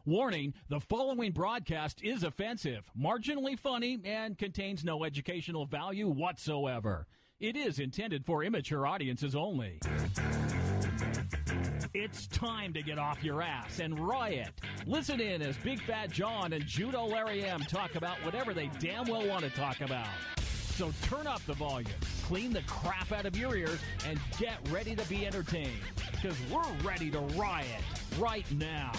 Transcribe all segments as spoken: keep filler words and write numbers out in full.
Warning, the following broadcast is offensive, marginally funny, and contains no educational value whatsoever. It is intended for immature audiences only. It's time to get off your ass and riot. Listen in as Big Fat John and Judo Larry M talk about whatever they damn well want to talk about. So turn up the volume, clean the crap out of your ears, and get ready to be entertained. Because we're ready to riot right now.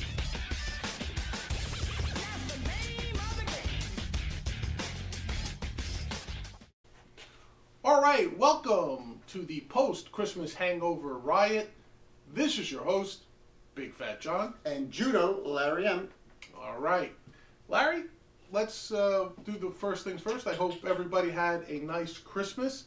All right, welcome to the post-Christmas hangover riot. This is your host, Big Fat John. And Judo, Larry M. All right. Larry, let's uh, do the first things first. I hope everybody had a nice Christmas.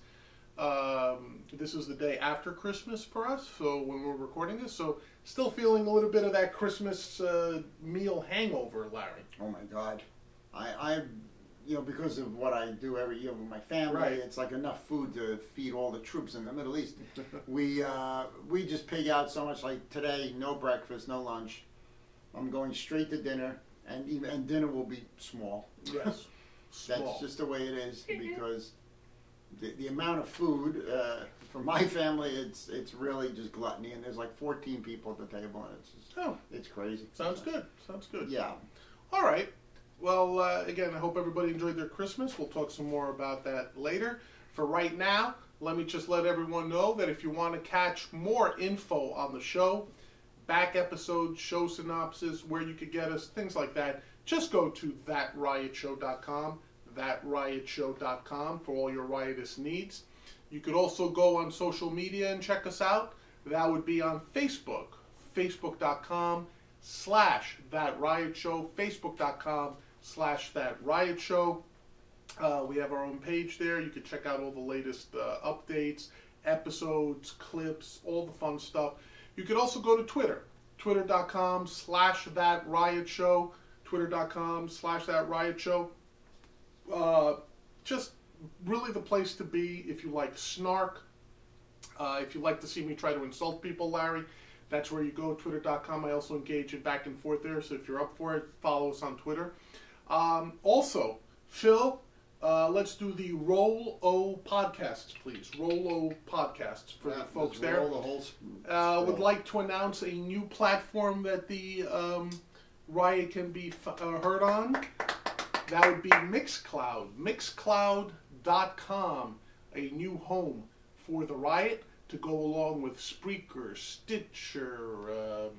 Um, this is the day after Christmas for us, so when we're recording this. So still feeling a little bit of that Christmas uh, meal hangover, Larry. Oh, my God. I, I, you know, because of what I do every year with my family, Right. It's like enough food to feed all the troops in the Middle East. we, uh, we just pig out so much. Like today, no breakfast, no lunch. I'm going straight to dinner, and even, and dinner will be small. Yes, That's small. just the way it is, because the, the amount of food, uh, for my family, it's it's really just gluttony, and there's like fourteen people at the table, and it's just, Oh, it's crazy. sounds good. Sounds good. Yeah. All right. Well, uh, again, I hope everybody enjoyed their Christmas. We'll talk some more about that later. For right now, let me just let everyone know that if you want to catch more info on the show, back episodes, show synopsis, where you could get us, things like that, just go to that riot show dot com, that riot show dot com for all your riotous needs. You could also go on social media and check us out. That would be on Facebook, facebook dot com slash that riot show, facebook dot com slash that riot show. Uh, we have our own page there. You can check out all the latest uh, updates, episodes, clips, all the fun stuff. You could also go to Twitter, twitter dot com slash that riot show, twitter dot com slash that riot show. Uh, just really the place to be if you like snark. Uh, if you like to see me try to insult people, Larry, that's where you go, twitter dot com. I also engage in back and forth there, so if you're up for it, follow us on Twitter. Um, also, Phil, uh, let's do the Roll O podcasts, please. Roll O podcasts for Yeah, the folks just there. roll the whole s- Uh, would scroll. like to announce a new platform that the um, Riot can be f- uh, heard on. That would be Mixcloud. Mixcloud dot com, a new home for the Riot to go along with Spreaker, Stitcher, um,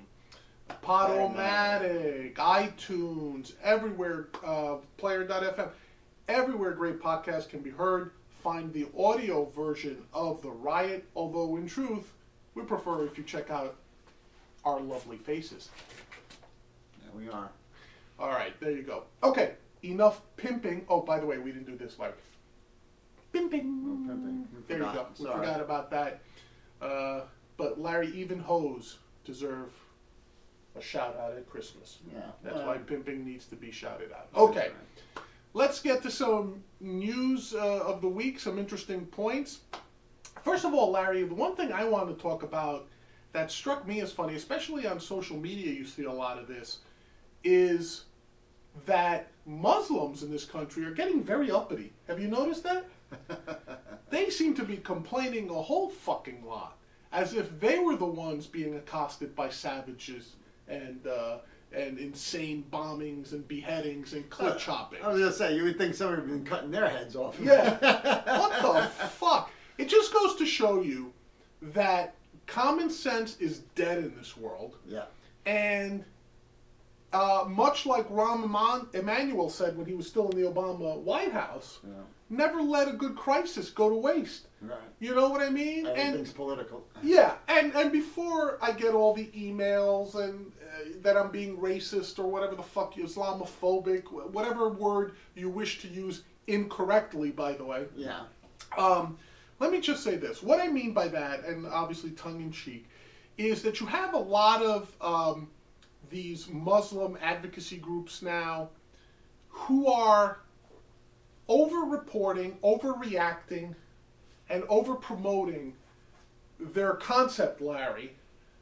Podomatic, iTunes, everywhere, uh, player dot f m. Everywhere great podcasts can be heard. Find the audio version of the Riot, although in truth, we prefer if you check out our lovely faces. There we are. All right, there you go. Okay, enough pimping. Oh, by the way, we didn't do this, Larry. Pimping. Oh, pimping. We There you go. forgot. We Sorry. forgot about that. Uh, but Larry, even hoes deserve a shout out at Christmas. Yeah. That's well, why pimping needs to be shouted out. that's Okay, right. let's get to some news uh, of the week, some interesting points. First of all, Larry, the one thing I want to talk about that struck me as funny, especially on social media, you see a lot of this, is that Muslims in this country are getting very uppity. Have you noticed that? They seem to be complaining a whole fucking lot, as if they were the ones being accosted by savages and uh, and insane bombings and beheadings and clip chopping. I was gonna say, you would think somebody had been cutting their heads off. Yeah. What the fuck? It just goes to show you that common sense is dead in this world. Yeah. And uh, much like Rahm Eman- Emanuel said when he was still in the Obama White House, Yeah. never let a good crisis go to waste. Right. You know what I mean? Everything's And political. yeah, and, and before I get all the emails and uh, that I'm being racist or whatever the fuck, Islamophobic, wh- whatever word you wish to use incorrectly, by the way. Yeah. Um, let me just say this. What I mean by that, and obviously tongue-in-cheek, is that you have a lot of um, these Muslim advocacy groups now who are over-reporting, overreacting, and over-promoting their concept, Larry,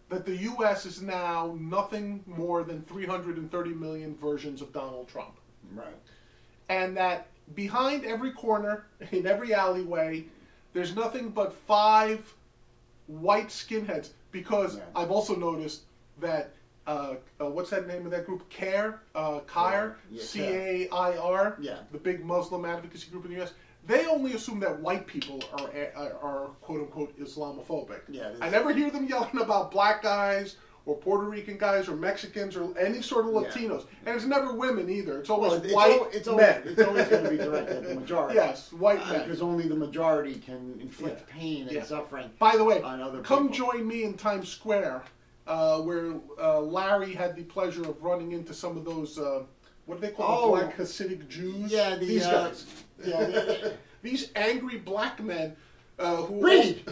that the U S is now nothing more than three hundred thirty million versions of Donald Trump. Right. And that behind every corner, in every alleyway, there's nothing but five white skinheads. Because yeah. I've also noticed that, uh, uh, what's that name of that group? CAIR, uh, CAIR, yeah. C A I R, yeah. the big Muslim advocacy group in the U S, they only assume that white people are, are, are quote-unquote Islamophobic. Yeah, I never hear them yelling about black guys or Puerto Rican guys or Mexicans or any sort of Latinos. Yeah. And it's never women either. It's always well, it's white al it's men. Always, it's always going to be directed at the majority. Yes, white uh, men. Because only the majority can inflict yeah. pain and yeah. suffering. By the way, on other come people. join me in Times Square, uh, where uh, Larry had the pleasure of running into some of those, uh, what do they call oh, the black Hasidic Jews? Yeah, the, these uh, guys. Yeah, the, these angry black men uh, who... Read!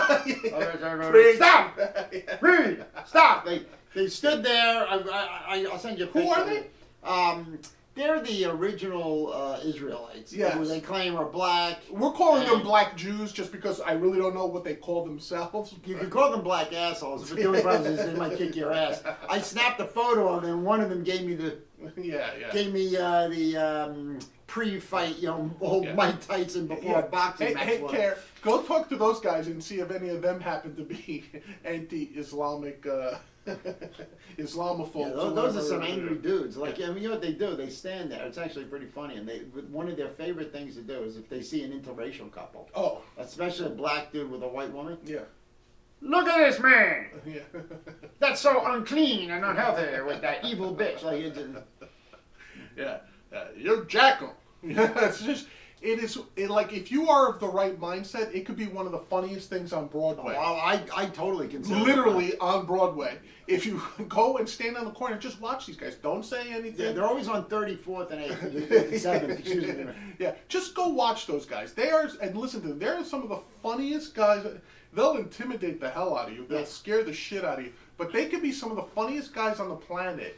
Read! Stop! Read! Stop! They, they stood there. I, I, I'll send you a picture. Who are they? Um, they're the original uh, Israelites. Yes. Who they claim are black. We're calling and them black Jews just because I really don't know what they call themselves. You can call them black assholes, but the only problem is they might kick your ass. I snapped a photo of them. One of them gave me the yeah, yeah. gave me uh, the um, pre-fight, you know, old yeah. Mike Tyson before yeah. a boxing hey, match. Hey, was. Care, go talk to those guys and see if any of them happen to be anti-Islamic. Uh, Islamophobes. Yeah, those, those are some angry dudes. Like, yeah. I mean, you know what they do? They stand there. It's actually pretty funny. And they, one of their favorite things to do is if they see an interracial couple. Oh. Especially a black dude with a white woman. Yeah. Look at this man. Yeah. That's so unclean and unhealthy with that evil bitch. Like, it's just... Yeah. Uh, you're jackal. Yeah. It's just. It is it, like if you are of the right mindset, it could be one of the funniest things on Broadway. Oh, I I totally consider literally on Broadway. If you go and stand on the corner, just watch these guys. Don't say anything. Yeah, they're always on thirty-fourth and eighty-seventh. Excuse me. Yeah, just go watch those guys. They are and listen to them. They're some of the funniest guys. They'll intimidate the hell out of you. They'll yeah. scare the shit out of you. But they could be some of the funniest guys on the planet.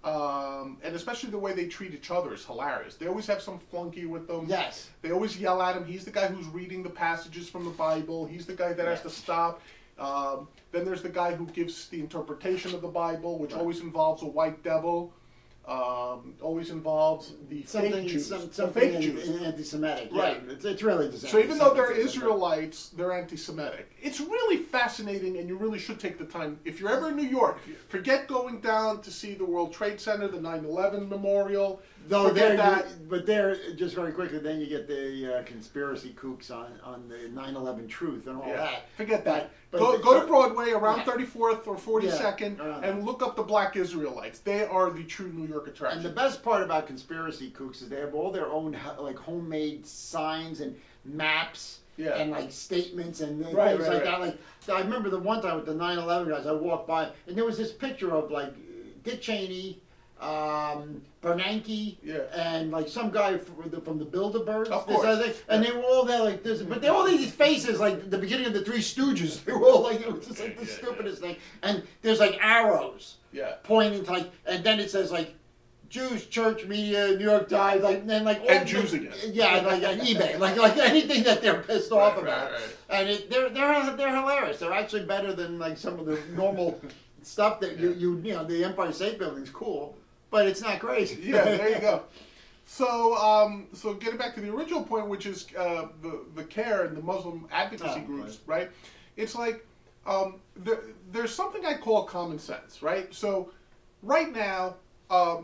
Um, and especially the way they treat each other is hilarious. They always have some flunky with them. Yes. They always yell at him. He's the guy who's reading the passages from the Bible. He's the guy that yeah. has to stop. Um, then there's the guy who gives the interpretation of the Bible, which right. always involves a white devil. Um, always involves the something, fake Jews. Some, the something fake in, Jews. In anti-Semitic. Right. Yeah, it's, it's really just So even though they're Israelites, they're anti-Semitic. It's really fascinating, and you really should take the time. If you're ever in New York, forget going down to see the World Trade Center, the nine eleven Memorial. No, forget they're, that. But there, just very quickly, then you get the uh, conspiracy kooks on, on the nine eleven truth and all yeah. that. Forget that. But, go but, go but, to Broadway around yeah. thirty-fourth or forty-second yeah, and look up the Black Israelites. They are the true New York attraction. And the best part about conspiracy kooks is they have all their own like homemade signs and maps. Yeah. And like statements and things right, like right, that. right. Like so I remember the one time with the nine eleven guys, I walked by and there was this picture of like Dick Cheney, um, Bernanke, yeah. and like some guy from the, from the Bilderbergs. Of course. Thing, and yeah. they were all there like this, but they all had these faces like the beginning of the Three Stooges. They were all like it was just like the yeah, stupidest yeah. thing. And there's like arrows yeah. pointing to like, and then it says like. Jews, church, media, New York Times, like and then like all and the, Jews again, yeah, and like and eBay, like like anything that they're pissed off right, about, right, right. and it, they're they're they're hilarious. They're actually better than like some of the normal stuff that you you you know the Empire State Building's cool, but it's not crazy. Yeah, there you go. So um, so getting back to the original point, which is uh, the the CAIR and the Muslim advocacy oh, groups, right. right? It's like um, there, there's something I call common sense, right? So right now. Um,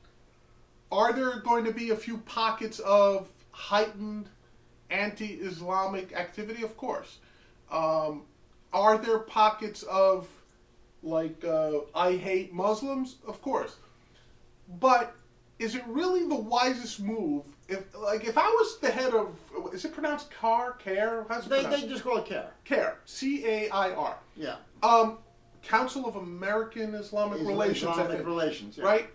Are there going to be a few pockets of heightened anti-Islamic activity? Of course. Um, are there pockets of, like, uh, I hate Muslims? Of course. But is it really the wisest move? If, like, if I was the head of, is it pronounced CAIR? CAIR? How's it They, pronounced? they just call it CAIR. CAIR. C A I R. Yeah. Um, Council of American Islamic Islam- Relations. Islamic I think, Relations, yeah. Right?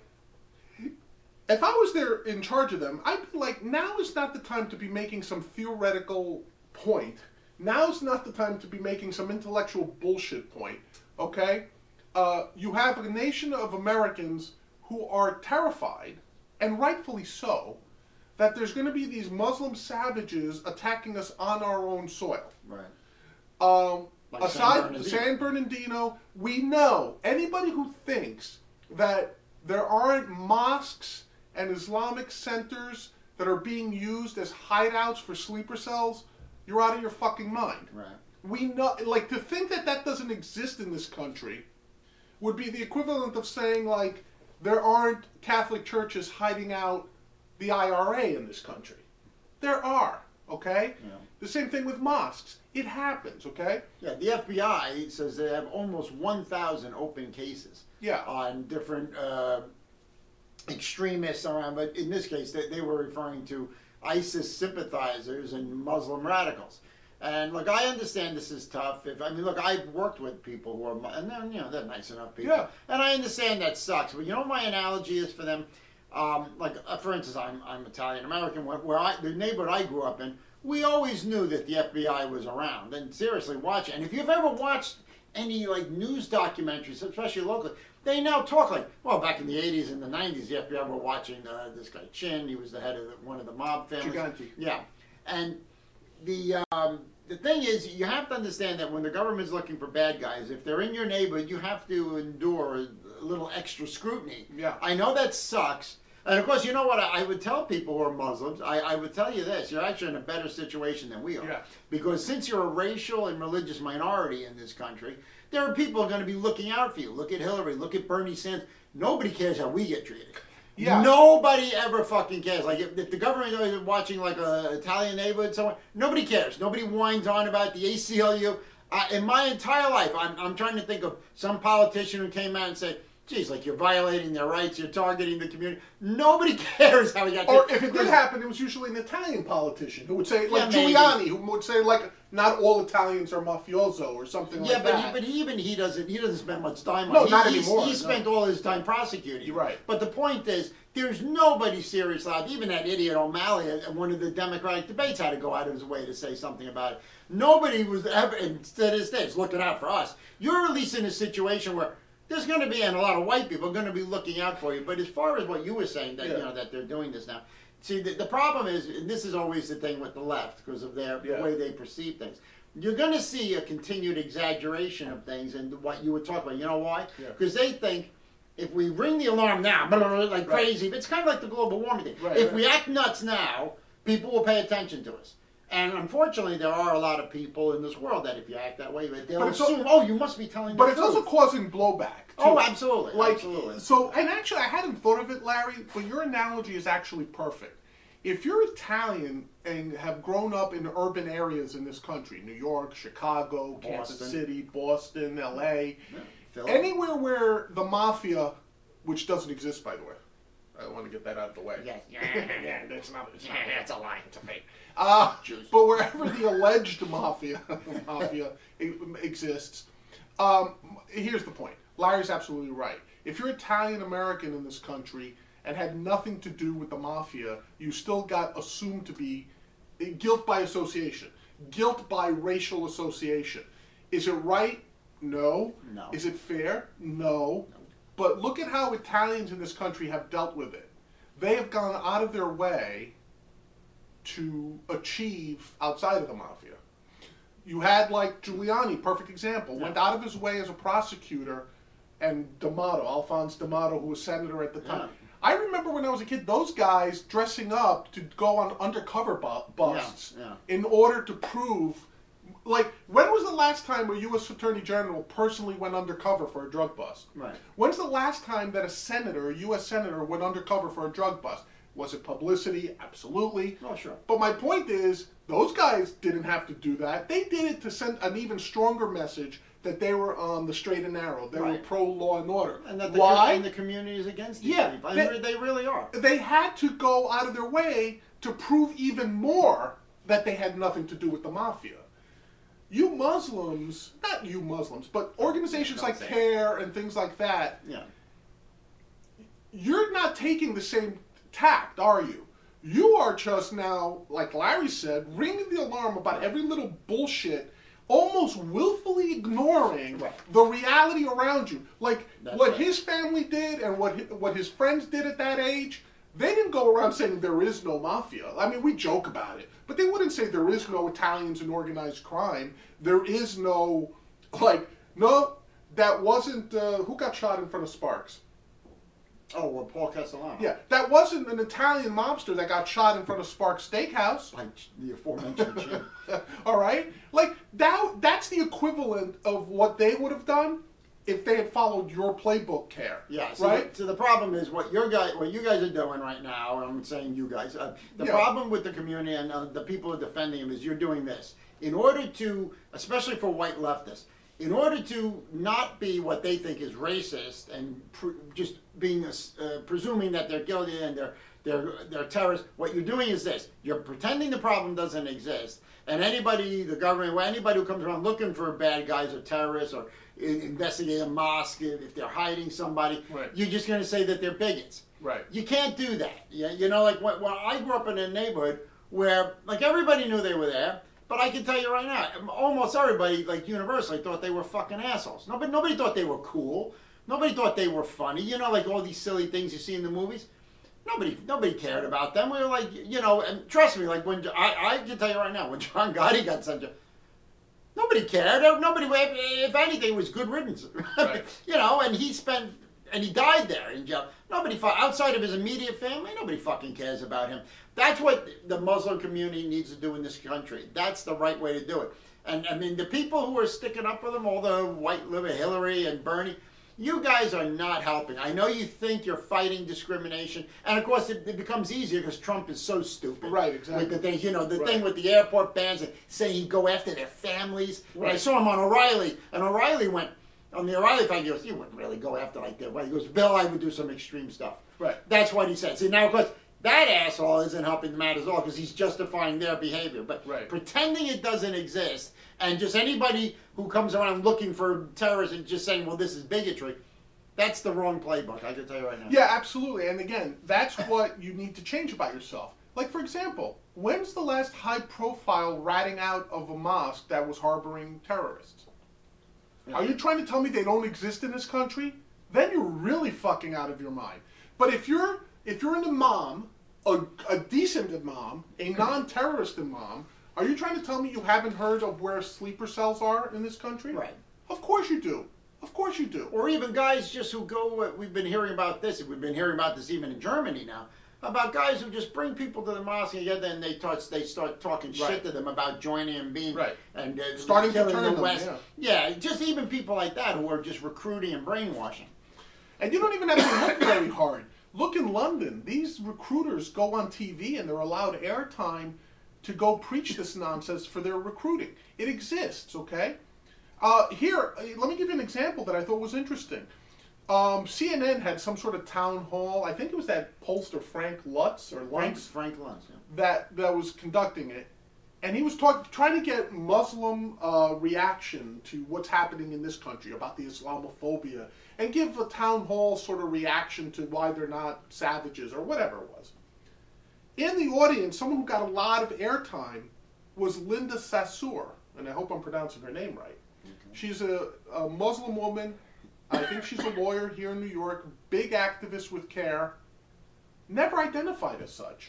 If I was there in charge of them, I'd be like, now is not the time to be making some theoretical point. Now's not the time to be making some intellectual bullshit point, okay? Uh, you have a nation of Americans who are terrified, and rightfully so, that there's going to be these Muslim savages attacking us on our own soil. Right. Um, Like aside San from Bernardino. San Bernardino, we know anybody who thinks that there aren't mosques and Islamic centers that are being used as hideouts for sleeper cells, you're out of your fucking mind. Right. We know, like, to think that that doesn't exist in this country would be the equivalent of saying, like, there aren't Catholic churches hiding out the I R A in this country. There are, okay? Yeah. The same thing with mosques. It happens, okay? Yeah, the F B I says they have almost one thousand open cases Yeah. on different uh, extremists around, but in this case, they, they were referring to ISIS sympathizers and Muslim radicals. And look, I understand this is tough. If I mean, look, I've worked with people who are, mu- and then you know they're nice enough people. Yeah. And I understand that sucks. But you know what my analogy is for them? Um, like, uh, for instance, I'm I'm Italian American. Where, where I the neighborhood I grew up in, we always knew that the F B I was around. And seriously, watch it. And if you've ever watched any like news documentaries, especially locally, they now talk like, well, back in the eighties and the nineties, the F B I were watching uh, this guy Chin. He was the head of the, one of the mob families. Gigante. Yeah, and the um, the thing is, you have to understand that when the government's looking for bad guys, if they're in your neighborhood, you have to endure a, a little extra scrutiny. Yeah. I know that sucks. And of course, you know what I, I would tell people who are Muslims? I, I would tell you this: you're actually in a better situation than we are. Yeah. Because since you're a racial and religious minority in this country, there are people who are going to be looking out for you. Look at Hillary. Look at Bernie Sanders. Nobody cares how we get treated. Yeah. Nobody ever fucking cares. Like if, if the government is watching like a Italian neighborhood somewhere, nobody cares. Nobody whines on about the A C L U. Uh, in my entire life, I'm, I'm trying to think of some politician who came out and said, geez, like you're violating their rights, you're targeting the community. Nobody cares how he got Or treated. if it did happen, it was usually an Italian politician who would say, like Yeah, maybe. Giuliani, who would say, like, not all Italians are mafioso or something Yeah, like but, that. he, but even he doesn't he doesn't spend much time on No, it. He, not he's- anymore, He no. spent all his time prosecuting. You're right. But the point is, there's nobody serious allowed. Even that idiot O'Malley at one of the Democratic debates had to go out of his way to say something about it. Nobody was ever, and to this day, it's looking out for us. You're at least in a situation where there's going to be, and a lot of white people are going to be looking out for you. But as far as what you were saying, that Yeah. you know that they're doing this now, see, the, the problem is, and this is always the thing with the left because of their Yeah. the way they perceive things. You're going to see a continued exaggeration of things, and what you were talking about. You know why? Yeah. Because they think if we ring the alarm now, blah, blah, blah, like Right. crazy, it's kind of like the global warming thing. Right, if right. we act nuts now, people will pay attention to us. And unfortunately, there are a lot of people in this world that if you act that way, they'll But it's al- assume, oh, you must be telling But the it's truth. also causing blowback, too. Oh, absolutely. Like, absolutely. so, and actually, I hadn't thought of it, Larry, but your analogy is actually perfect. If you're Italian and have grown up in urban areas in this country, New York, Chicago, Kansas Boston. City, Boston, L A, Yeah, Philly. anywhere where the mafia, which doesn't exist, by the way, I want to get that out of the way. Yes. yeah, that's not, it's not, Yeah, it's a lie, it's a fake. Uh, Jews. but wherever the alleged mafia, mafia e- exists, um, here's the point. Larry's absolutely right. If you're Italian American in this country and had nothing to do with the mafia, you still got assumed to be guilt by association, guilt by racial association. Is it right? No. No. Is it fair? No. But look at how Italians in this country have dealt with it. They have gone out of their way to achieve outside of the mafia. You had, like, Giuliani, perfect example, went out of his way as a prosecutor, and D'Amato, Alphonse D'Amato, who was senator at the time. Yeah. I remember when I was a kid, those guys dressing up to go on undercover bu- busts Yeah, in order to prove, like, when was the last time a U S Attorney General personally went undercover for a drug bust? Right. When's the last time that a senator, a U S senator, went undercover for a drug bust? Was it publicity? Absolutely. Oh, sure. But my point is, those guys didn't have to do that. They did it to send an even stronger message that they were on the straight and narrow. They were Right. pro law and order. And that the, Why? and the community is against these Yeah, people. they- And they really are. They had to go out of their way to prove even more that they had nothing to do with the mafia. You Muslims, not you Muslims, but organizations Don't like say it. CARE and things like that, Yeah. you're not taking the same tact, are you? You are just now, like Larry said, ringing the alarm about every little bullshit, almost willfully ignoring Right. the reality around you. Like That's what right. his family did and what his, what his friends did at that age, they didn't go around saying there is no mafia. I mean, we joke about it, but they wouldn't say there is no Italians in organized crime. There is no, like, no, that wasn't, uh, who got shot in front of Sparks? Oh, well, Paul Castellano. Yeah, that wasn't an Italian mobster that got shot in front of Sparks Steakhouse. Like the aforementioned Jim. All right? Like, that, that's the equivalent of what they would have done if they had followed your playbook, Care. Yeah, so right? The, so the problem is what your guy, what you guys are doing right now. I'm saying you guys. Uh, the Yeah. problem with the community and uh, the people who are defending him is you're doing this in order to, especially for white leftists, in order to not be what they think is racist and pr just being a, uh, presuming that they're guilty and they're they're they're terrorists. What you're doing is this: you're pretending the problem doesn't exist, and anybody, the government, or anybody who comes around looking for bad guys or terrorists or investigate a mosque if, if they're hiding somebody, right. You're just going to say that they're bigots. Right. You can't do that. Yeah, you know, like when, when I grew up in a neighborhood where like everybody knew they were there, but I can tell you right now, almost everybody, like universally, thought they were fucking assholes. Nobody, nobody thought they were cool. Nobody thought they were funny. You know, like all these silly things you see in the movies. Nobody, nobody cared about them. We were like, you know, and trust me, like when I, I can tell you right now, when John Gotti got sent to. Nobody cared. Nobody, if anything, it was good riddance. Right. You know, and he spent, and he died there in jail. Nobody, outside of his immediate family, nobody fucking cares about him. That's what the Muslim community needs to do in this country. That's the right way to do it. And I mean, the people who are sticking up for them, all the white liver, Hillary and Bernie, you guys are not helping. I know you think you're fighting discrimination, and of course it, it becomes easier because Trump is so stupid. Right, exactly. With the thing, you know, the Right. thing with the airport bans and saying he'd go after their families. Right. I saw him on O'Reilly, and O'Reilly went on the O'Reilly fight. He goes, "You wouldn't really go after like that." He goes, "Bill, I would do some extreme stuff." Right. That's what he said. See, now of course that asshole isn't helping the matter at all because he's justifying their behavior. But Right. pretending it doesn't exist, and just anybody who comes around looking for terrorists and just saying, "Well, this is bigotry." That's the wrong playbook, I can tell you right now. Yeah, absolutely. And again, that's what you need to change about yourself. Like, for example, when's the last high-profile ratting out of a mosque that was harboring terrorists? Yeah. Are you trying to tell me they don't exist in this country? Then you're really fucking out of your mind. But if you're if you're an imam, a, a decent imam, a non-terrorist imam, are you trying to tell me you haven't heard of where sleeper cells are in this country? Right. Of course you do. Of course you do. Or even guys just who go, uh, we've been hearing about this, we've been hearing about this even in Germany now, about guys who just bring people to the mosque and yet then they, touch, they start talking Right. shit to them about joining and being, Right. and uh, Starting to killing turn the them, West. yeah. Yeah, just even people like that who are just recruiting and brainwashing. And you don't even have to look very hard. Look in London. These recruiters go on T V and they're allowed airtime to go preach this nonsense for their recruiting. It exists, okay? Uh, here, uh, let me give you an example that I thought was interesting. Um, C N N had some sort of town hall. I think it was that pollster Frank Lutz or Frank, Lutz Frank Luntz, yeah. that that was conducting it, and he was talk, trying to get Muslim uh, reaction to what's happening in this country about the Islamophobia, and give a town hall sort of reaction to why they're not savages or whatever it was. In the audience, someone who got a lot of airtime was Linda Sassour, and I hope I'm pronouncing her name right. She's a, a Muslim woman. I think she's a lawyer here in New York, big activist with CARE, never identified as such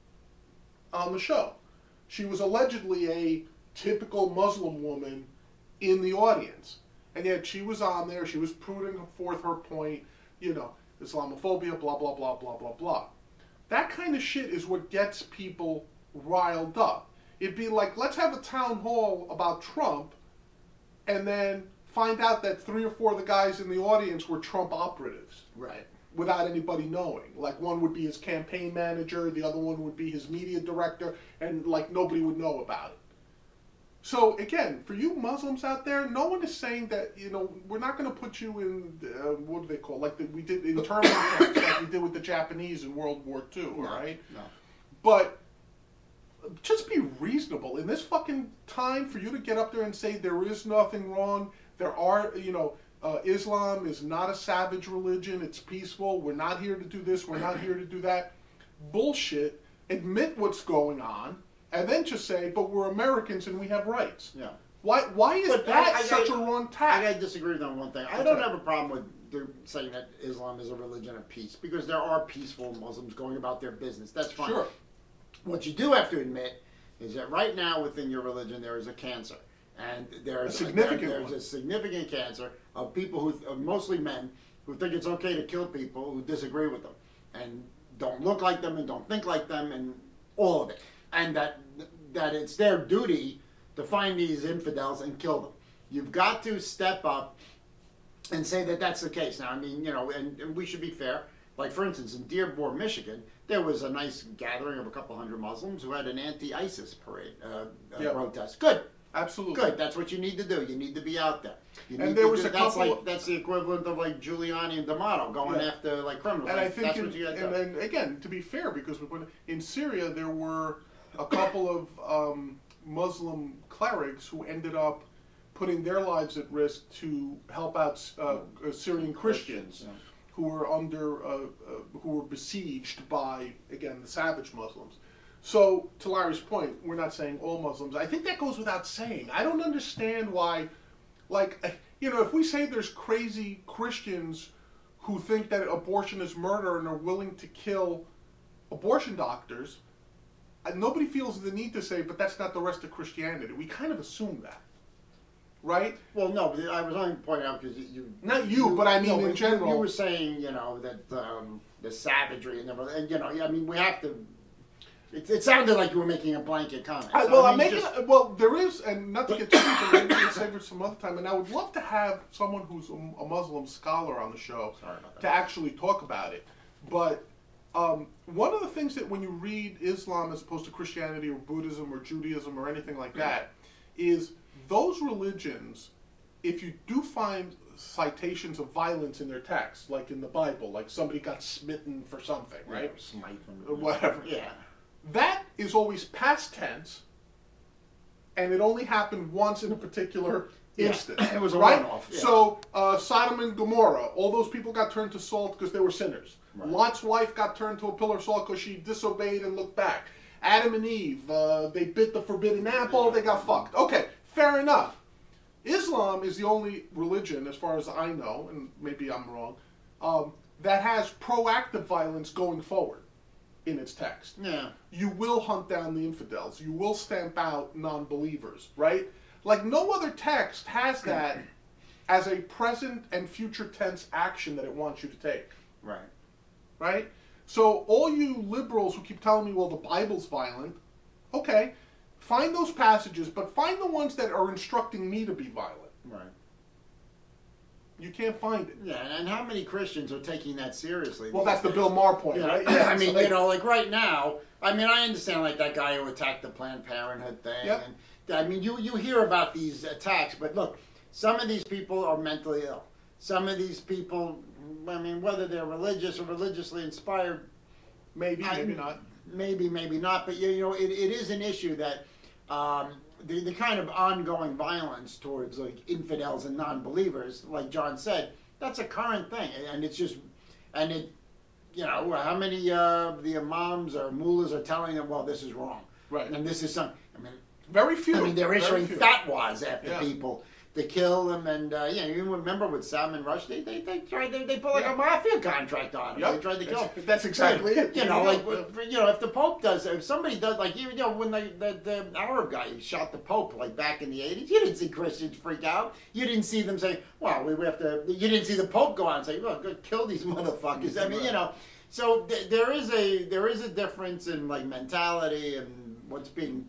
on the show. She was allegedly a typical Muslim woman in the audience. And yet she was on there, she was putting forth her point, you know, Islamophobia, blah, blah, blah, blah, blah, blah. That kind of shit is what gets people riled up. It'd be like, let's have a town hall about Trump, and then find out that three or four of the guys in the audience were Trump operatives. Right. Without anybody knowing. Like, one would be his campaign manager, the other one would be his media director, and like nobody would know about it. So again, for you Muslims out there, no one is saying that, you know, we're not going to put you in, uh, what do they call, like the, we did internment camps, like we did with the Japanese in World War Two, No, all right? no. But just be reasonable. In this fucking time, for you to get up there and say there is nothing wrong, there are, you know, uh, Islam is not a savage religion, it's peaceful, we're not here to do this, we're not here to do that. Bullshit. Admit what's going on, and then just say, but we're Americans and we have rights. Yeah. I, why is But that I- I- such I- a wrong I tack? gotta disagree with on one thing. I What's don't that? have a problem with they're saying that Islam is a religion of peace because there are peaceful Muslims going about their business. That's fine. Sure. What you do have to admit is that right now within your religion there is a cancer, and there's A significant there- there's one. a significant cancer of people who, of mostly men, who think it's okay to kill people who disagree with them and don't look like them and don't think like them and all of it, and that that it's their duty to find these infidels and kill them. You've got to step up and say that that's the case. Now, I mean, you know, and, and we should be fair. Like, for instance, in Dearborn, Michigan, there was a nice gathering of a couple hundred Muslims who had an anti-ISIS parade, uh, uh, Yep. protest. Good. Absolutely. Good. That's what you need to do. You need to be out there. You And need there to was do, a that's couple like of- that's the equivalent of like Giuliani and D'Amato going Yeah. after like criminals. And Like, I think, that's in, what you got to and, do. and again, to be fair, because we put, in Syria there were a couple of um, Muslim clerics who ended up putting their lives at risk to help out uh, Syrian Christians Yeah. who were under, uh, uh, who were besieged by, again, the savage Muslims. So, to Larry's point, we're not saying all Muslims. I think that goes without saying. I don't understand why, like, you know, if we say there's crazy Christians who think that abortion is murder and are willing to kill abortion doctors, uh, nobody feels the need to say, but that's not the rest of Christianity. We kind of assume that, right? Well, no, but I was only pointing out because you. Not you, but I mean no, in you- general. You were saying, you know, that um, the savagery and everything, and you know, I mean, we have to. It, it sounded like you were making a blanket comment. I, So, well, I I'm mean, making. just- Well, there is, and not to get too deep, maybe we'll save it some other time. And I would love to have someone who's a, a Muslim scholar on the show Sorry about that. to actually talk about it. But um, one of the things that when you read Islam as opposed to Christianity or Buddhism or Judaism or anything like that, is those religions, if you do find citations of violence in their text, like in the Bible, like somebody got smitten for something, right? Yeah, smite them. Or whatever. Yeah. That is always past tense, and it only happened once in a particular Yeah, instance. it was a right? runoff, yeah. So uh, Sodom and Gomorrah, all those people got turned to salt because they were sinners. Right. Lot's wife got turned to a pillar of salt because she disobeyed and looked back. Adam and Eve, uh, they bit the forbidden apple, they got fucked. Okay, fair enough. Islam is the only religion, as far as I know, and maybe I'm wrong, um, that has proactive violence going forward in its text. Yeah. You will hunt down the infidels. You will stamp out non-believers, right? Like no other text has that as a present and future tense action that it wants you to take, Right. right? So all you liberals who keep telling me, well, the Bible's violent, okay, find those passages, but find the ones that are instructing me to be violent. Right. You can't find it. Yeah, and, and how many Christians are taking that seriously? Well, these that's the days? Bill Maher point, You know, right? I it's mean, like- you know, like right now, I mean, I understand like that guy who attacked the Planned Parenthood thing. Yep. And I mean, you, you hear about these attacks, but look, some of these people are mentally ill. Some of these people, I mean, whether they're religious or religiously inspired, maybe, I- maybe not. maybe, maybe not, but you know, it, it is an issue that um, the, the kind of ongoing violence towards like infidels and non-believers, like John said, that's a current thing, and it's just, and it, you know, how many uh, the imams or mullahs are telling them, well, this is wrong, Right. and this is some, I mean, Very few. I mean, they're Very issuing few. fatwas after Yeah. people to kill them, and uh, you know, you remember with Salman Rushdie, they they tried they, they put like Yeah. a mafia contract on him. Yep. They tried to kill. That's- that's exactly it. You You know, know, like uh, you know, if the Pope does, if somebody does, like you know, when the the, the Arab guy shot the Pope like back in the eighties, you didn't see Christians freak out. You didn't see them say, "Well, we have to." You didn't see the Pope go out and say, "Well, go kill these motherfuckers." I mean, you know, so th- there is a there is a difference in like mentality and what's being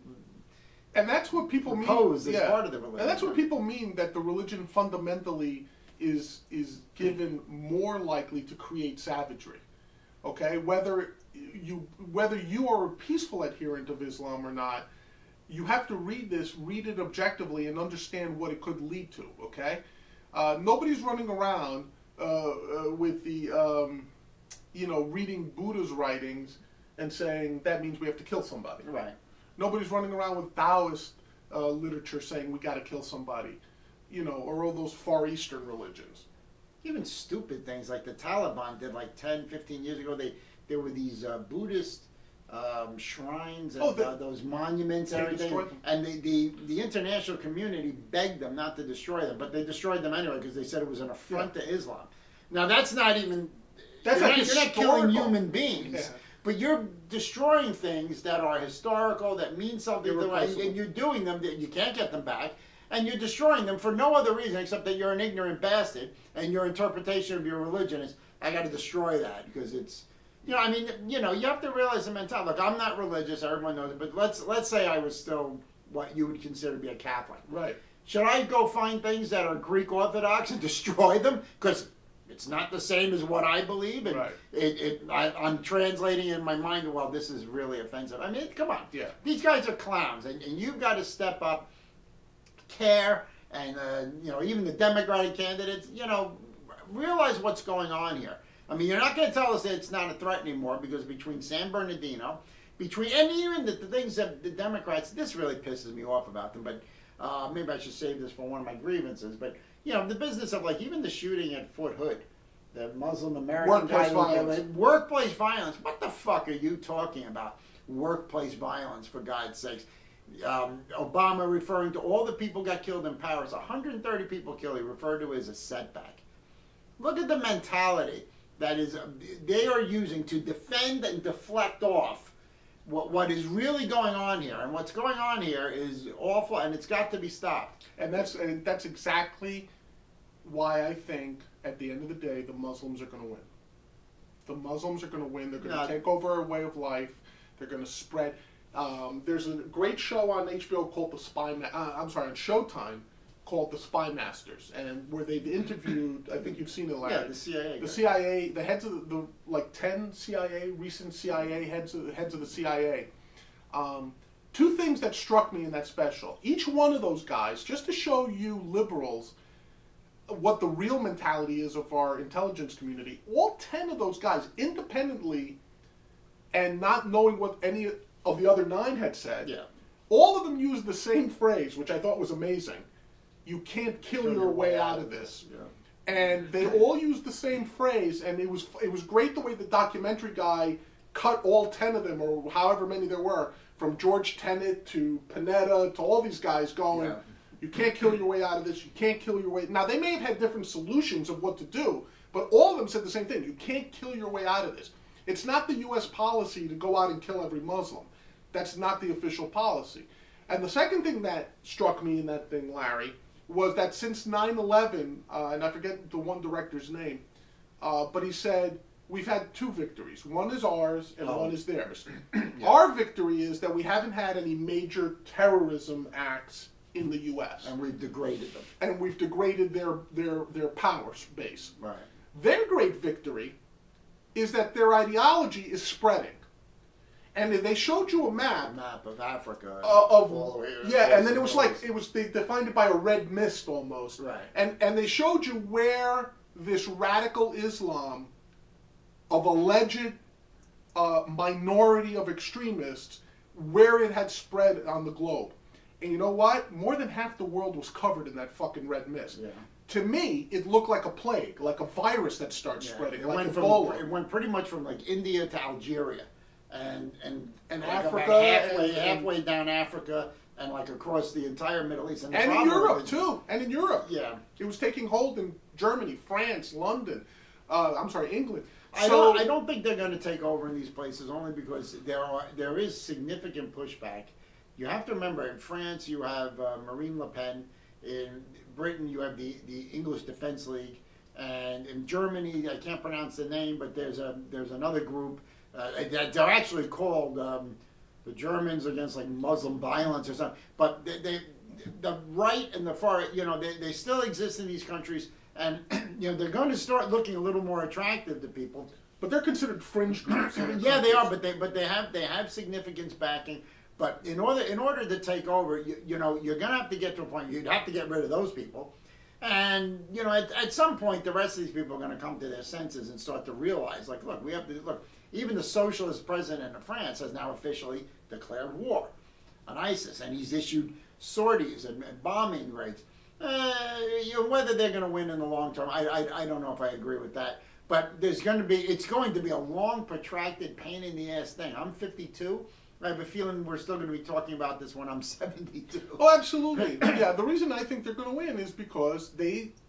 And that's what people mean. proposed as part of the religion. And that's what people mean that the religion fundamentally is is given more likely to create savagery. Okay, whether you whether you are a peaceful adherent of Islam or not, you have to read this, read it objectively, and understand what it could lead to. Okay, uh, nobody's running around uh, uh, with the um, you know reading Buddha's writings and saying that means we have to kill somebody. right. Nobody's running around with Taoist uh, literature saying we got to kill somebody, you know, or all those Far Eastern religions. Even stupid things like the Taliban did like ten, fifteen years ago. They there were these uh, Buddhist um, shrines and Oh, they- uh, those monuments and they everything. destroyed them. And the, the, the international community begged them not to destroy them, but they destroyed them anyway because they said it was an affront to Islam. Now that's not even. That's you're, like not, you're not killing historical. human beings, Yeah. but you're destroying things that are historical, that mean something to life, Irreplaceable. and you're doing them that you can't get them back, and you're destroying them for no other reason except that you're an ignorant bastard, and your interpretation of your religion is, I got to destroy that because it's. You know, I mean, you know, you have to realize the mentality. Look, I'm not religious. Everyone knows it. But let's let's say I was still what you would consider to be a Catholic. Right. Should I go find things that are Greek Orthodox and destroy them? Because it's not the same as what I believe. And Right. it, it, I, I'm translating in my mind, well, this is really offensive. I mean, come on. Yeah. These guys are clowns. And, and you've got to step up, care, and, uh, you know, even the Democratic candidates, you know, realize what's going on here. I mean, you're not going to tell us that it's not a threat anymore because between San Bernardino, between, and even the, the things that the Democrats, this really pisses me off about them, but uh, maybe I should save this for one of my grievances, but, you know, the business of, like, even the shooting at Fort Hood, the Muslim American Workplace guy, violence. uh, workplace violence. What the fuck are you talking about? Workplace violence, for God's sakes. Um, Obama referring to all the people got killed in Paris, one hundred thirty people killed, he referred to it as a setback. Look at the mentality that is they are using to defend and deflect off what what is really going on here. And what's going on here is awful, and it's got to be stopped. And that's and that's exactly why I think at the end of the day the Muslims are going to win. The Muslims are going to win. They're going to No. take over our way of life. They're going to spread. Um, there's a great show on H B O called The Spy. Ma- uh, I'm sorry, on Showtime called The Spy Masters, and where they've interviewed. I think you've seen it, Larry. Yeah, the C I A. The guy. C I A, the heads of the, the like ten C I A, recent C I A heads of heads of the C I A. Um, two things that struck me in that special. Each one of those guys, just to show you liberals what the real mentality is of our intelligence community. All ten of those guys, independently, and not knowing what any of the other nine had said, Yeah. all of them used the same phrase, which I thought was amazing. You can't kill, your way out of this. Yeah. And they all used the same phrase, and it was it was great the way the documentary guy cut all ten of them, or however many there were, from George Tenet to Panetta to all these guys going, Yeah. you can't kill your way out of this, you can't kill your way... Now, they may have had different solutions of what to do, but all of them said the same thing, you can't kill your way out of this. It's not the U S policy to go out and kill every Muslim. That's not the official policy. And the second thing that struck me in that thing, Larry, was that since nine eleven, uh, and I forget the one director's name, uh, but he said, we've had two victories. One is ours and Oh. one is theirs. Yeah. Our victory is that we haven't had any major terrorism acts in the U S And we've degraded them. and we've degraded their, their, their power base. Right. Their great victory is that their ideology is spreading. And they showed you a A map map of Africa. uh, of all the way yeah, across and then the it was Middle like East. it was they defined it by a red mist almost. Right. And and they showed you where this radical Islam of alleged uh, minority of extremists, where it had spread on the globe. And you know what? More than half the world was covered in that fucking red mist. Yeah. To me, it looked like a plague, like a virus that starts Yeah, spreading, it like went from Ebola. it went pretty much from like India to Algeria, and and And like Africa, about halfway and- halfway down Africa, and like across the entire Middle East, and, the And in problem Europe with- too, and in Europe. Yeah, It was taking hold in Germany, France, London. Uh, I'm sorry, England. I So- don't I don't think they're going to take over in these places only because there are there is significant pushback. You have to remember, in France you have uh, Marine Le Pen, in Britain you have the, the English Defence League, and in Germany I can't pronounce the name, but there's a there's another group uh, that they're actually called um, the Germans Against like Muslim Violence or something. But they, they the right and the far, you know, they, they still exist in these countries, and you know they're going to start looking a little more attractive to people. But they're considered fringe groups. in their Yeah, they are, countries. but they but they have they have significance backing. But in order in order to take over, you, you know, you're gonna have to get to a point. You'd have to get rid of those people, and you know, at, at some point, the rest of these people are gonna come to their senses and start to realize, like, look, we have to look. Even the socialist president of France has now officially declared war on ISIS, and he's issued sorties and, and bombing raids. Uh, you know, whether they're going to win in the long term, I, I I don't know if I agree with that. But there's going to be, it's going to be a long, protracted, pain in the ass thing. I'm fifty-two. I have a feeling we're still going to be talking about this when I'm seventy-two. Oh, absolutely. Yeah, the reason I think they're going to win is because they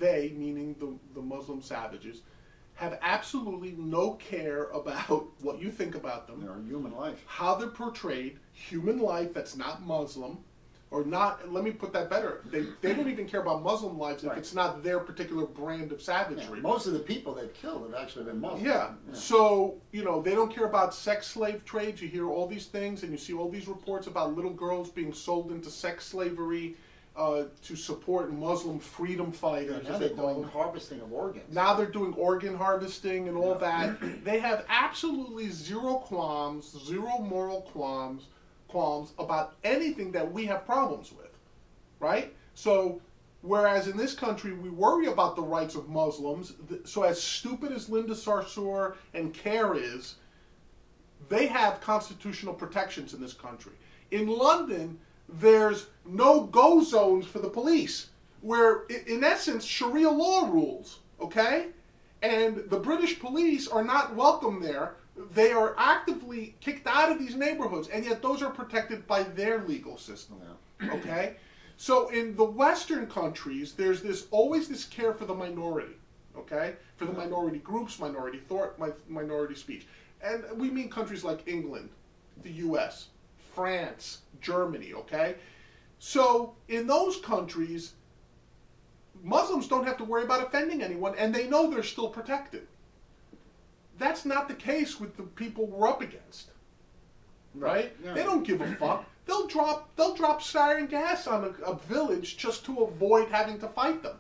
they, meaning the, the Muslim savages, have absolutely no care about what you think about them. They're human life. How they're portrayed, human life that's not Muslim, or not, let me put that better, they, they don't even care about Muslim lives if Right. it's not their particular brand of savagery. Yeah, most of the people they've killed have actually been Muslims. Yeah. yeah. So, you know, they don't care about sex slave trades. You hear all these things and you see all these reports about little girls being sold into sex slavery uh, to support Muslim freedom fighters. Yeah, now as they're they call doing them. harvesting of organs. Now they're doing organ harvesting and all Yeah. that. They have absolutely zero qualms, zero moral qualms, qualms about anything that we have problems with, right? So, whereas in this country we worry about the rights of Muslims, th- so as stupid as Linda Sarsour and CARE is, they have constitutional protections in this country. In London, there's no-go zones for the police, where, i- in essence, Sharia law rules, okay? And the British police are not welcome there. They are actively kicked out of these neighborhoods, and yet those are protected by their legal system, okay? So in the Western countries, there's this always this care for the minority, okay? For the minority groups, minority thought, mi- minority speech. And we mean countries like England, the U S, France, Germany, okay? So in those countries, Muslims don't have to worry about offending anyone, and they know they're still protected. That's not the case with the people we're up against, right? Yeah. They don't give a fuck. They'll drop they'll drop sarin gas on a, a village just to avoid having to fight them.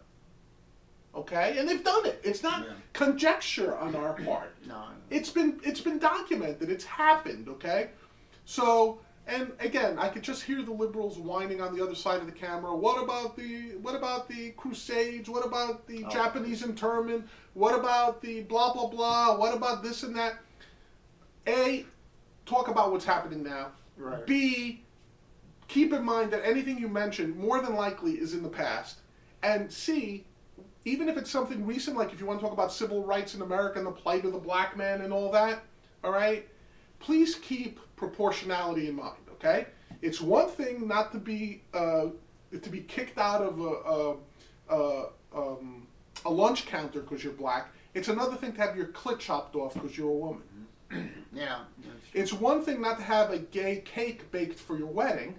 Okay, and they've done it. It's not Yeah. conjecture on our part. No. It's been it's been documented. It's happened. Okay, so and again, I could just hear the liberals whining on the other side of the camera. What about the what about the Crusades? What about the Oh. Japanese internment? What about the blah blah blah? What about this and that? A, talk about what's happening now. Right. B, keep in mind that anything you mention more than likely is in the past. And C, even if it's something recent, like if you want to talk about civil rights in America and the plight of the black man and all that, all right, please keep proportionality in mind, okay? It's one thing not to be uh, to be kicked out of a, a, a, um, a lunch counter because you're black. It's another thing to have your clit chopped off because you're a woman. Yeah. It's one thing not to have a gay cake baked for your wedding.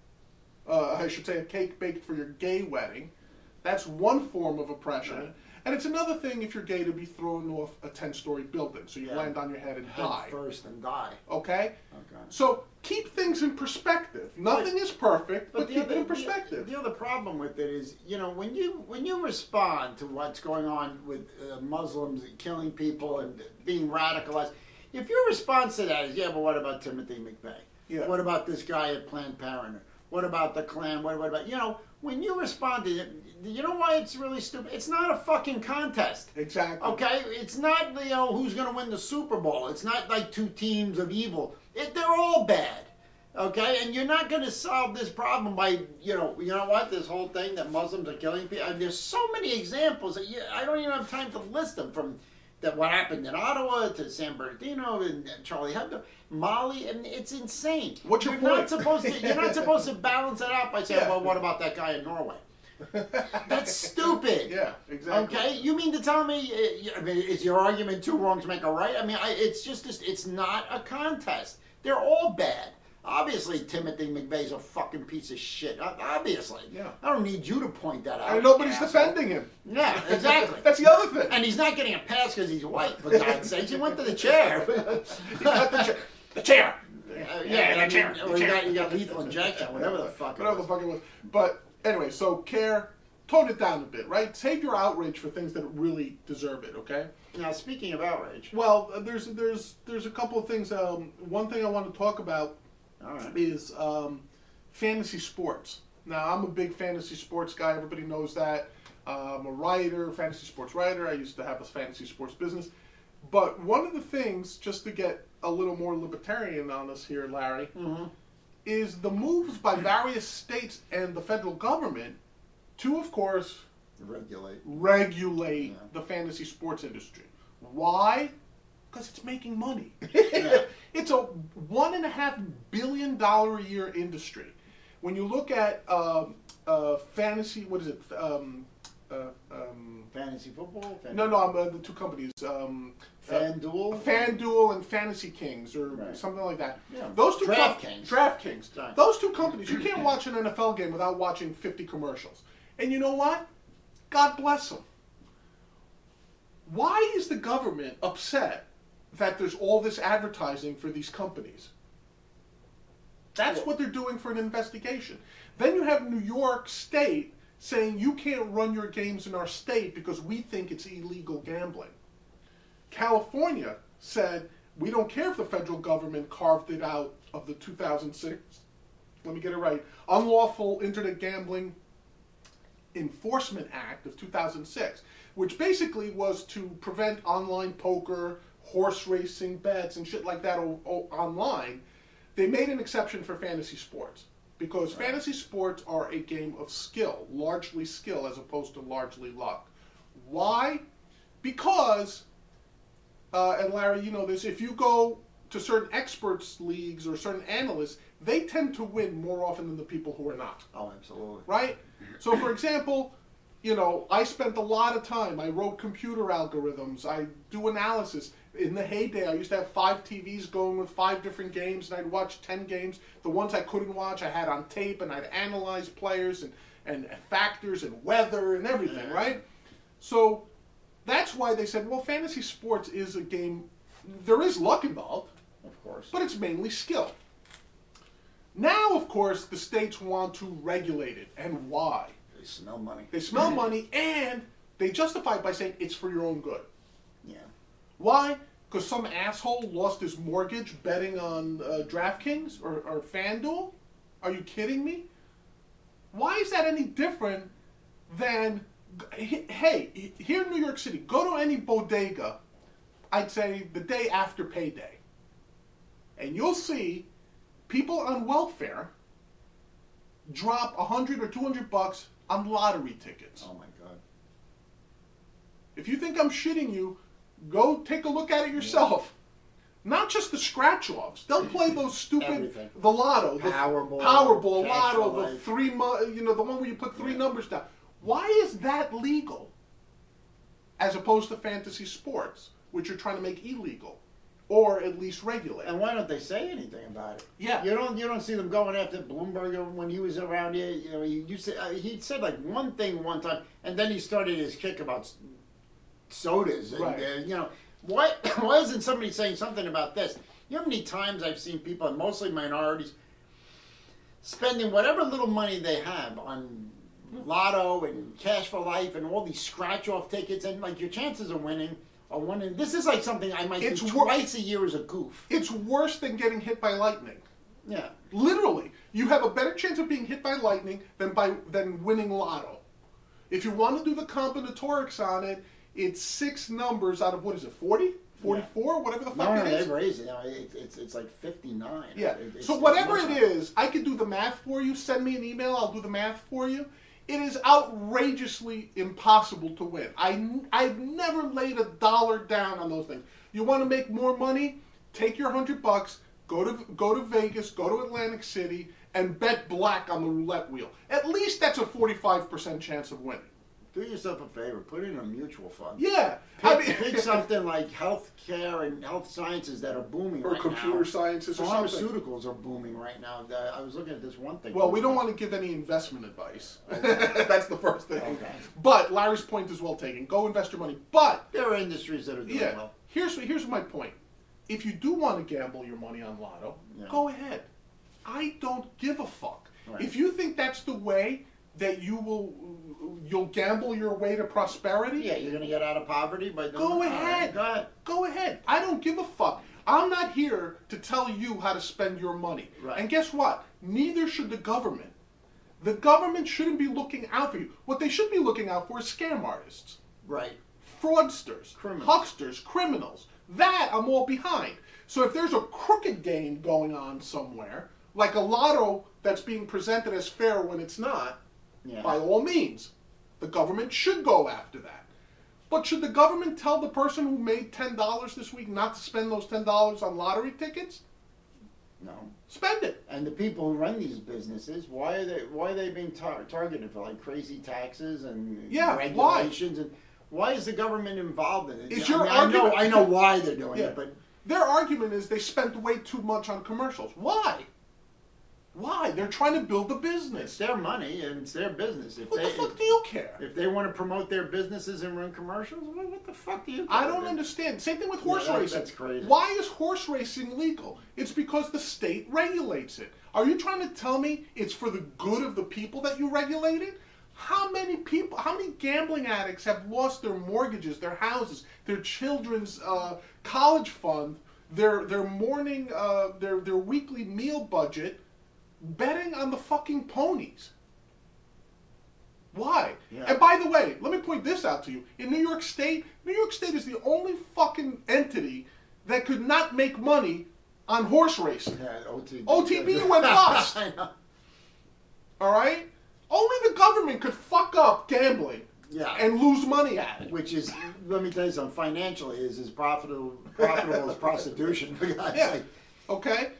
Uh, I should say a cake baked for your gay wedding. That's one form of oppression. Right. And it's another thing if you're gay to be thrown off a ten-story building, so you Yeah. land on your head and Head die. first and die. Okay? Okay. So keep things in perspective. Nothing is perfect, but, the keep other, it in the- perspective. The, other problem with it is, you know, when you when you respond to what's going on with uh, Muslims killing people and being radicalized, if your response to that is, yeah, but what about Timothy McVeigh? Yeah. What about this guy at Planned Parenthood? What about the Klan? What, what about, you know, when you respond to it, you know why it's really stupid? It's not a fucking contest. Exactly. Okay, it's not, you know, who's going to win the Super Bowl. It's not like two teams of evil. It, they're all bad. Okay, and you're not going to solve this problem by, you know, you know what? This whole thing that Muslims are killing people. And there's so many examples that you, I don't even have time to list them. From that what happened in Ottawa to San Bernardino and Charlie Hebdo, Mali, and it's insane. What's your you're point? Not supposed to, you're not supposed to balance it out by saying, Yeah. well, what about that guy in Norway? That's stupid. Yeah, exactly. Okay, you mean to tell me? uh, I mean, is your argument too wrong to make a right? I mean, I, it's just this, it's not a contest. They're all bad. Obviously, Timothy McVeigh's a fucking piece of shit. Uh, Obviously, Yeah. I don't need you to point that out. And nobody's asshole. defending him. Yeah, exactly. That's the other thing. And he's not getting a pass because he's white. For God's sakes, he went to the chair. He got the, cha- the chair. Uh, yeah, Yeah, I the chair, mean, the or you chair. got you got lethal injection, whatever the fuck. it Whatever the was. fuck it was. But anyway, so CARE, tone it down a bit, right? Save your outrage for things that really deserve it, okay? Now, speaking of outrage, Well, uh, there's there's there's a couple of things. Um, one thing I want to talk about all right. is um, fantasy sports. Now, I'm a big fantasy sports guy. Everybody knows that. Uh, I'm a writer, fantasy sports writer. I used to have a fantasy sports business. But one of the things, just to get a little more libertarian on us here, Larry, Mm-hmm. is the moves by various states and the federal government to, of course, Regulate. regulate Yeah. the fantasy sports industry. Why? Because it's making money. Yeah. It's a one and a half billion dollar a year industry. When you look at um, uh, fantasy, what is it? Um, uh, um, Fantasy football? Fantasy No, no, I'm, uh, the two companies. Um, FanDuel? Uh, FanDuel and Fantasy Kings or Right. something like that. Yeah. Those two DraftKings. Com- DraftKings. Right. Those two companies, you can't watch an N F L game without watching fifty commercials. And you know what? God bless them. Why is the government upset that there's all this advertising for these companies? That's what they're doing for an investigation. Then you have New York State saying you can't run your games in our state because we think it's illegal gambling. California said, we don't care if the federal government carved it out of the two thousand six, let me get it right, Unlawful Internet Gambling Enforcement Act of two thousand six, which basically was to prevent online poker, horse racing bets, and shit like that o- o- online. They made an exception for fantasy sports because Right. fantasy sports are a game of skill, largely skill as opposed to largely luck. Why? Because, uh, and Larry, you know this, if you go to certain experts leagues or certain analysts, they tend to win more often than the people who are not. Oh, absolutely. Right? So, for example, you know, I spent a lot of time. I wrote computer algorithms. I do analysis. In the heyday, I used to have five T Vs going with five different games, and I'd watch ten games. The ones I couldn't watch, I had on tape, and I'd analyze players and, and factors and weather and everything, Yeah. right? So that's why they said, well, fantasy sports is a game. There is luck involved, Of course. but it's mainly skill. Now, of course, the states want to regulate it. And why? They smell money. They smell money, and they justify it by saying it's for your own good. Yeah. Why? Because some asshole lost his mortgage betting on uh, DraftKings or, or FanDuel? Are you kidding me? Why is that any different than, hey, here in New York City, go to any bodega, I'd say the day after payday, and you'll see people on welfare drop a hundred or two hundred bucks on lottery tickets. Oh my God. If you think I'm shitting you, go take a look at it yourself. Not just the scratch-offs. They'll play those stupid, Everything. the lotto, the Powerball, Powerball, Cash lotto, for the Life. three, mo- you know, the one where you put three Yeah. numbers down. Why is that legal, as opposed to fantasy sports, which you're trying to make illegal, or at least regulate? And why don't they say anything about it? Yeah. You don't. You don't see them going after Bloomberg when he was around here. You know, he you said uh, he said like one thing one time, and then he started his kick about s- sodas. And, Right. uh, you know, why? Why isn't somebody saying something about this? You know how many times I've seen people, and mostly minorities, spending whatever little money they have on lotto and Cash for Life and all these scratch-off tickets, and like your chances of winning are one. In, this is like something I might It's do wor- twice a year as a goof. It's worse than getting hit by lightning. Yeah. Literally, you have a better chance of being hit by lightning than by than winning lotto. If you want to do the combinatorics on it, it's six numbers out of, what is it, forty? forty-four? Whatever the fuck No, no, it is. they raised it. You know, it, it's it's like fifty-nine. Yeah. It- it's- So it's whatever much it higher. is, I could do the math for you. Send me an email. I'll do the math for you. It is outrageously impossible to win. I, I've never laid a dollar down on those things. You want to make more money? Take your hundred bucks, go to go to Vegas, go to Atlantic City, and bet black on the roulette wheel. At least that's a forty-five percent chance of winning. Do yourself a favor. Put in a mutual fund. Yeah. Pick, I mean, pick something like healthcare and health sciences that are booming or right computer now. sciences or something. Pharmaceuticals are booming right now. The- I was looking at this one thing. Well, we don't want to give any investment advice. That's the first thing. Okay. But Larry's point is well taken. Go invest your money. But There are industries that are doing yeah, well. here's here's my point. If you do want to gamble your money on lotto, Yeah. go ahead. I don't give a fuck. Right. If you think that's the way that you will you'll gamble your way to prosperity, Yeah, you're going to get out of poverty by doing go it? ahead. All right, go ahead. Go ahead. I don't give a fuck. I'm not here to tell you how to spend your money. Right. And guess what? Neither should the government. The government shouldn't be looking out for you. What they should be looking out for is scam artists, Right. fraudsters, Criminals. hucksters, criminals. That I'm all behind. So if there's a crooked game going on somewhere, like a lotto that's being presented as fair when it's not, Yeah. by all means, the government should go after that. But should the government tell the person who made ten dollars this week not to spend those ten dollars on lottery tickets? No. Spend it. And the people who run these businesses, why are they why are they being tar- targeted for like crazy taxes and Yeah, regulations? And Why is the government involved in it? Is I, your mean, argument, I know, I know why they're doing yeah. it, but their argument is they spent way too much on commercials. Why? Why? They're trying to build a it's business. their money and it's their business. If What they, the fuck if, do you care? if they want to promote their businesses and run commercials, well, what the fuck do you care? I don't understand. Same thing with horse Yeah, that- racing. that's crazy. Why is horse racing legal? It's because the state regulates it. Are you trying to tell me it's for the good of the people that you regulate it? How many people, how many gambling addicts have lost their mortgages, their houses, their children's uh, college fund, their their morning, uh, their their weekly meal budget, betting on the fucking ponies? Why? Yeah. And by the way, let me point this out to you. In New York State, New York State is the only fucking entity that could not make money on horse racing. Yeah, O T B. O T B went bust. I know. All right? Only the government could fuck up gambling Yeah. and lose money at it. Which is, let me tell you something, financially is as profitable profitable as prostitution, for God's Yeah. sake. Okay?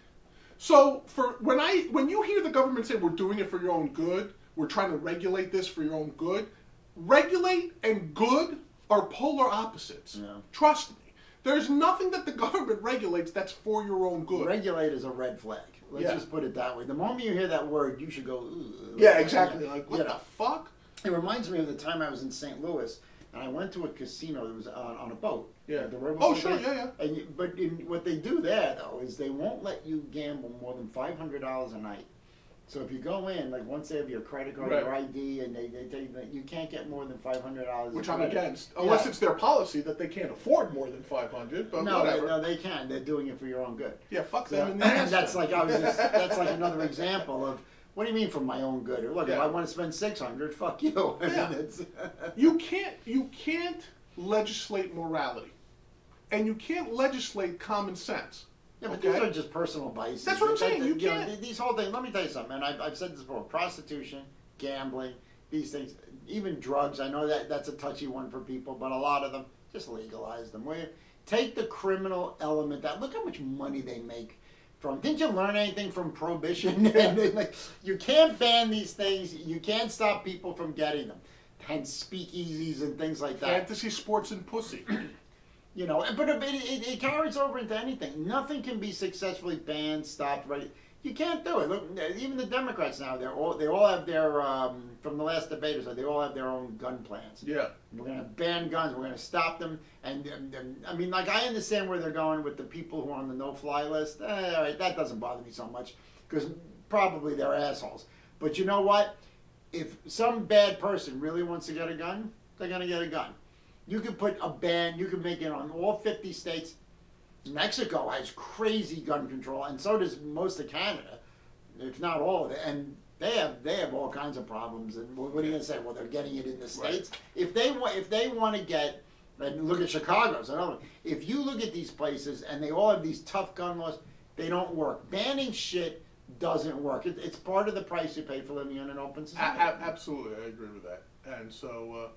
So for when I when you hear the government say we're doing it for your own good, we're trying to regulate this for your own good, regulate and good are polar opposites. Yeah. Trust me. There's nothing that the government regulates that's for your own good. Regulate is a red flag. Let's Yeah. just put it that way. The moment you hear that word, you should go, ooh. Yeah, exactly. Like, what You the know. fuck? It reminds me of the time I was in Saint Louis, and I went to a casino that was on, on a boat. Yeah. The river Oh, boat sure, thing. yeah, yeah. And you, but in, what they do there, though, is they won't let you gamble more than five hundred dollars a night. So if you go in, like once they have your credit card, Right. your I D, and they, they tell you that you can't get more than five hundred dollars. Which of I'm credit. against. Unless Yeah. it's their policy that they can't afford more than five hundred, but No, they, whatever. no, they can. They're doing it for your own good. Yeah, fuck So, them in the ass. that's like I was. Just, that's like another example of what do you mean for my own good? Look, if Yeah. I want to spend six hundred, fuck you. I Yeah. mean, it's, You can't you can't legislate morality. And you can't legislate common sense. yeah, but Okay. these are just personal vices. That's what I'm That- saying, that- you know, can't- these whole things. Let me tell you something, and I've, I've said this before: prostitution, gambling, these things, even drugs. I know that that's a touchy one for people, but a lot of them just legalize them. We take the criminal element out. Look how much money they make. From didn't you learn anything from prohibition? And then, like, you can't ban these things. You can't stop people from getting them. Hence speakeasies and things like that. Fantasy sports and pussy. You know, but it, it, it carries over into anything. Nothing can be successfully banned, stopped, right? You can't do it. Look, even the Democrats now, they're all they all have their um, from the last debaters, they all have their own gun plans. Yeah. We're going to ban guns. We're going to stop them. And, and, and I mean, like, I understand where they're going with the people who are on the no-fly list. Eh, all right, that doesn't bother me so much because probably they're assholes. But you know what? If some bad person really wants to get a gun, they're going to get a gun. You can put a ban. You can make it on all fifty states. Mexico has crazy gun control, and so does most of Canada, if not all of it. And they have they have all kinds of problems. And what are you going to say? Well, they're getting it in the states. Right. If they want, if they want to get, and look at Chicago, it's another one. If you look at these places and they all have these tough gun laws, they don't work. Banning shit doesn't work. It, it's part of the price you pay for living in an open society. A- a- absolutely, I agree with that. And so, uh,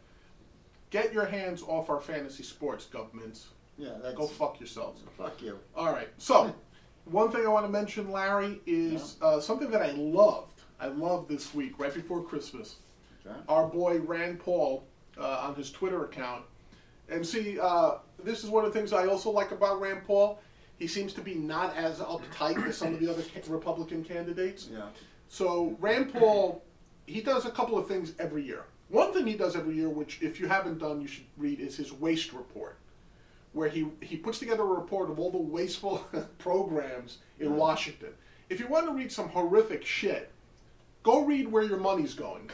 get your hands off our fantasy sports, governments. Yeah, that's, Go fuck yourselves. Fuck you. All right. So, one thing I want to mention, Larry, is uh, something that I loved. I loved this week, right before Christmas. Okay. Our boy Rand Paul uh, on his Twitter account. And see, uh, this is one of the things I also like about Rand Paul. He seems to be not as uptight as some of the other ca- Republican candidates. Yeah. So Rand Paul, he does a couple of things every year. One thing he does every year, which if you haven't done, you should read, is his waste report, where he, he puts together a report of all the wasteful programs in Yeah. Washington. If you want to read some horrific shit, go read Where Your Money's Going.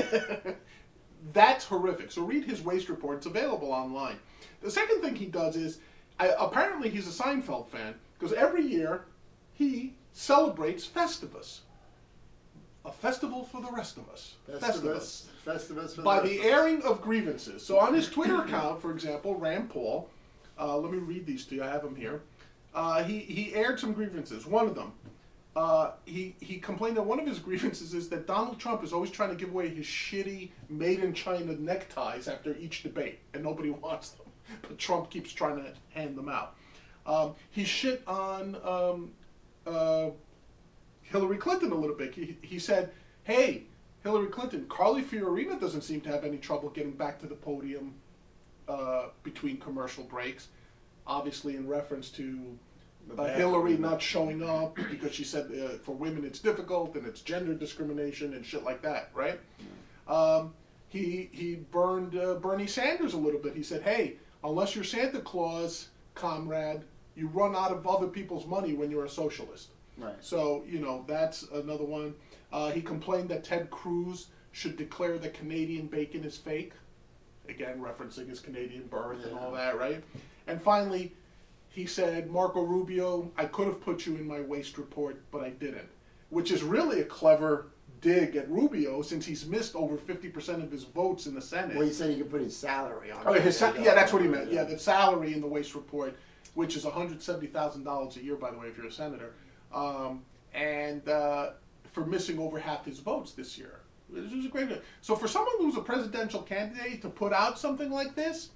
That's horrific. So read his waste report. It's available online. The second thing he does is, I, apparently he's a Seinfeld fan, because every year he celebrates Festivus. A festival for the rest of us. Festivus. Festivus. For By the, the rest of us. airing of grievances. So on his Twitter account, for example, Rand Paul, uh, let me read these to you. I have them here. Uh, he, he aired some grievances. One of them, uh, he, he complained that one of his grievances is that Donald Trump is always trying to give away his shitty made-in-China neckties after each debate, and nobody wants them. But Trump keeps trying to hand them out. Um, he shit on um, uh, Hillary Clinton a little bit. He, he said, hey, Hillary Clinton, Carly Fiorina doesn't seem to have any trouble getting back to the podium uh, between commercial breaks, obviously in reference to The uh, bad- Hillary not showing up because she said uh, for women it's difficult and it's gender discrimination and shit like that, right? Um, he he burned uh, Bernie Sanders a little bit. He said, "Hey, unless you're Santa Claus, comrade, you run out of other people's money when you're a socialist." Right. So, you know, that's another one. Uh, he complained that Ted Cruz should declare that Canadian bacon is fake. Again, referencing his Canadian birth and all that, right? And finally, he said, Marco Rubio, I could have put you in my waste report, but I didn't. Which is really a clever dig at Rubio, since he's missed over fifty percent of his votes in the Senate. Well, he said he could put his salary on Oh, it. his sa- yeah, that's what he meant. Yeah, the salary in the waste report, which is one hundred seventy thousand dollars a year, by the way, if you're a senator. Um, and uh, for missing over half his votes this year. This was a great. So for someone who's a presidential candidate to put out something like this,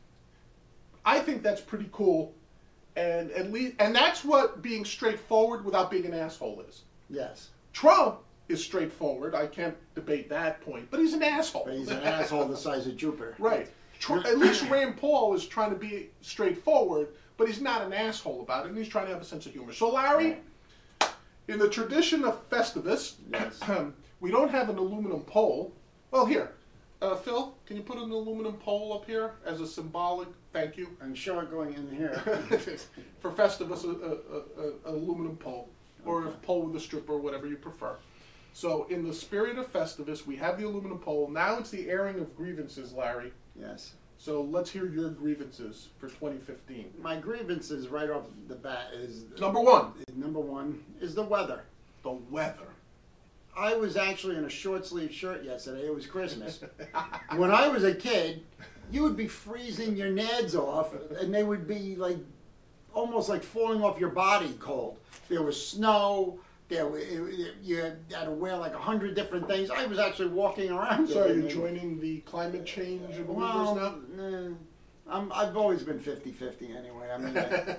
I think that's pretty cool. And at least, and that's what being straightforward without being an asshole is. Yes. Trump is straightforward. I can't debate that point, but he's an asshole. But he's an asshole the size of Jupiter. Right. Tr- At least Rand Paul is trying to be straightforward, but he's not an asshole about it, and he's trying to have a sense of humor. So, Larry, in the tradition of Festivus, Yes. we don't have an aluminum pole. Well, here, uh, Phil, can you put an aluminum pole up here as a symbolic thank you? I'm sure going in here. For Festivus, a, a, a, a aluminum pole, or a pole with a strip, or whatever you prefer. So, in the spirit of Festivus, we have the aluminum pole. Now it's the airing of grievances, Larry. Yes. So let's hear your grievances for twenty fifteen. My grievances right off the bat is Number one, number one is the weather. the weather. I was actually in a short sleeve shirt yesterday. It was Christmas. When I was a kid, you would be freezing your nads off, and they would be like almost like falling off your body cold. There was snow. There, wa- it, it, you had to wear like a hundred different things. I was actually walking around. So are it, you and- joining the climate change believers Well, now? nah, I'm, I've always been fifty fifty anyway. I mean, I-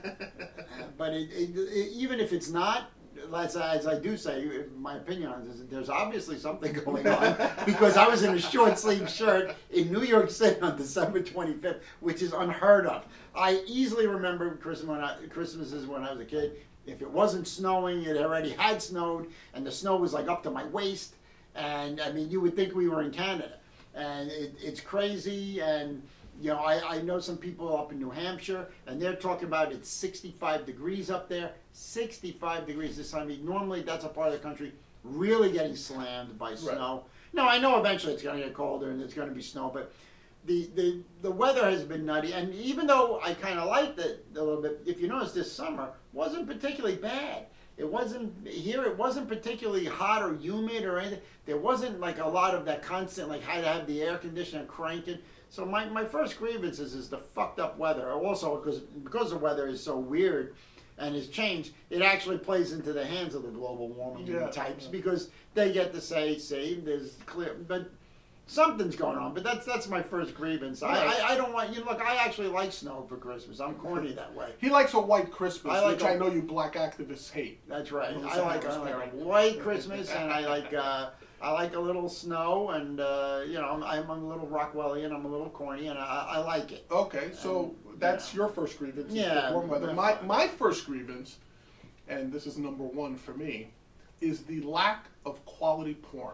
but it, it, it, even if it's not, as, I- as I do say, my opinion on this is there's obviously something going on because I was in a short sleeve shirt in New York City on December twenty-fifth, which is unheard of. I easily remember Christmas when I, Christmases when I was a kid. If it wasn't snowing, it already had snowed, and the snow was like up to my waist. And I mean, you would think we were in Canada. And it, it's crazy. And, you know, I, I know some people up in New Hampshire, and they're talking about it's sixty-five degrees up there. sixty-five degrees this time. I mean, normally that's a part of the country really getting slammed by snow. No, I know eventually it's going to get colder and it's going to be snow, but the, the, the weather has been nutty. And even though I kind of liked it a little bit, if you notice this summer, wasn't particularly bad. It wasn't, here it wasn't particularly hot or humid or anything. There wasn't like a lot of that constant, like had to have the air conditioner cranking. So my, my first grievance is, is the fucked up weather. Also, because because the weather is so weird and has changed, it actually plays into the hands of the global warming Yeah. types because they get to say, see, there's clear, but something's going on. But that's that's my first grievance. I, Right. I, I don't want, you know, look, I actually like snow for Christmas. I'm corny that way. He likes a white Christmas, I like which a- I know you black activists hate. That's right. Little I like, Santa's I like a parent. white Christmas, and I like uh, I like a little snow, and uh, you know I'm, I'm a little Rockwellian. I'm a little corny, and I, I like it. Okay, so that's your first grievance. is the Yeah, warm weather. that's My fine. my first grievance, and this is number one for me, is the lack of quality porn.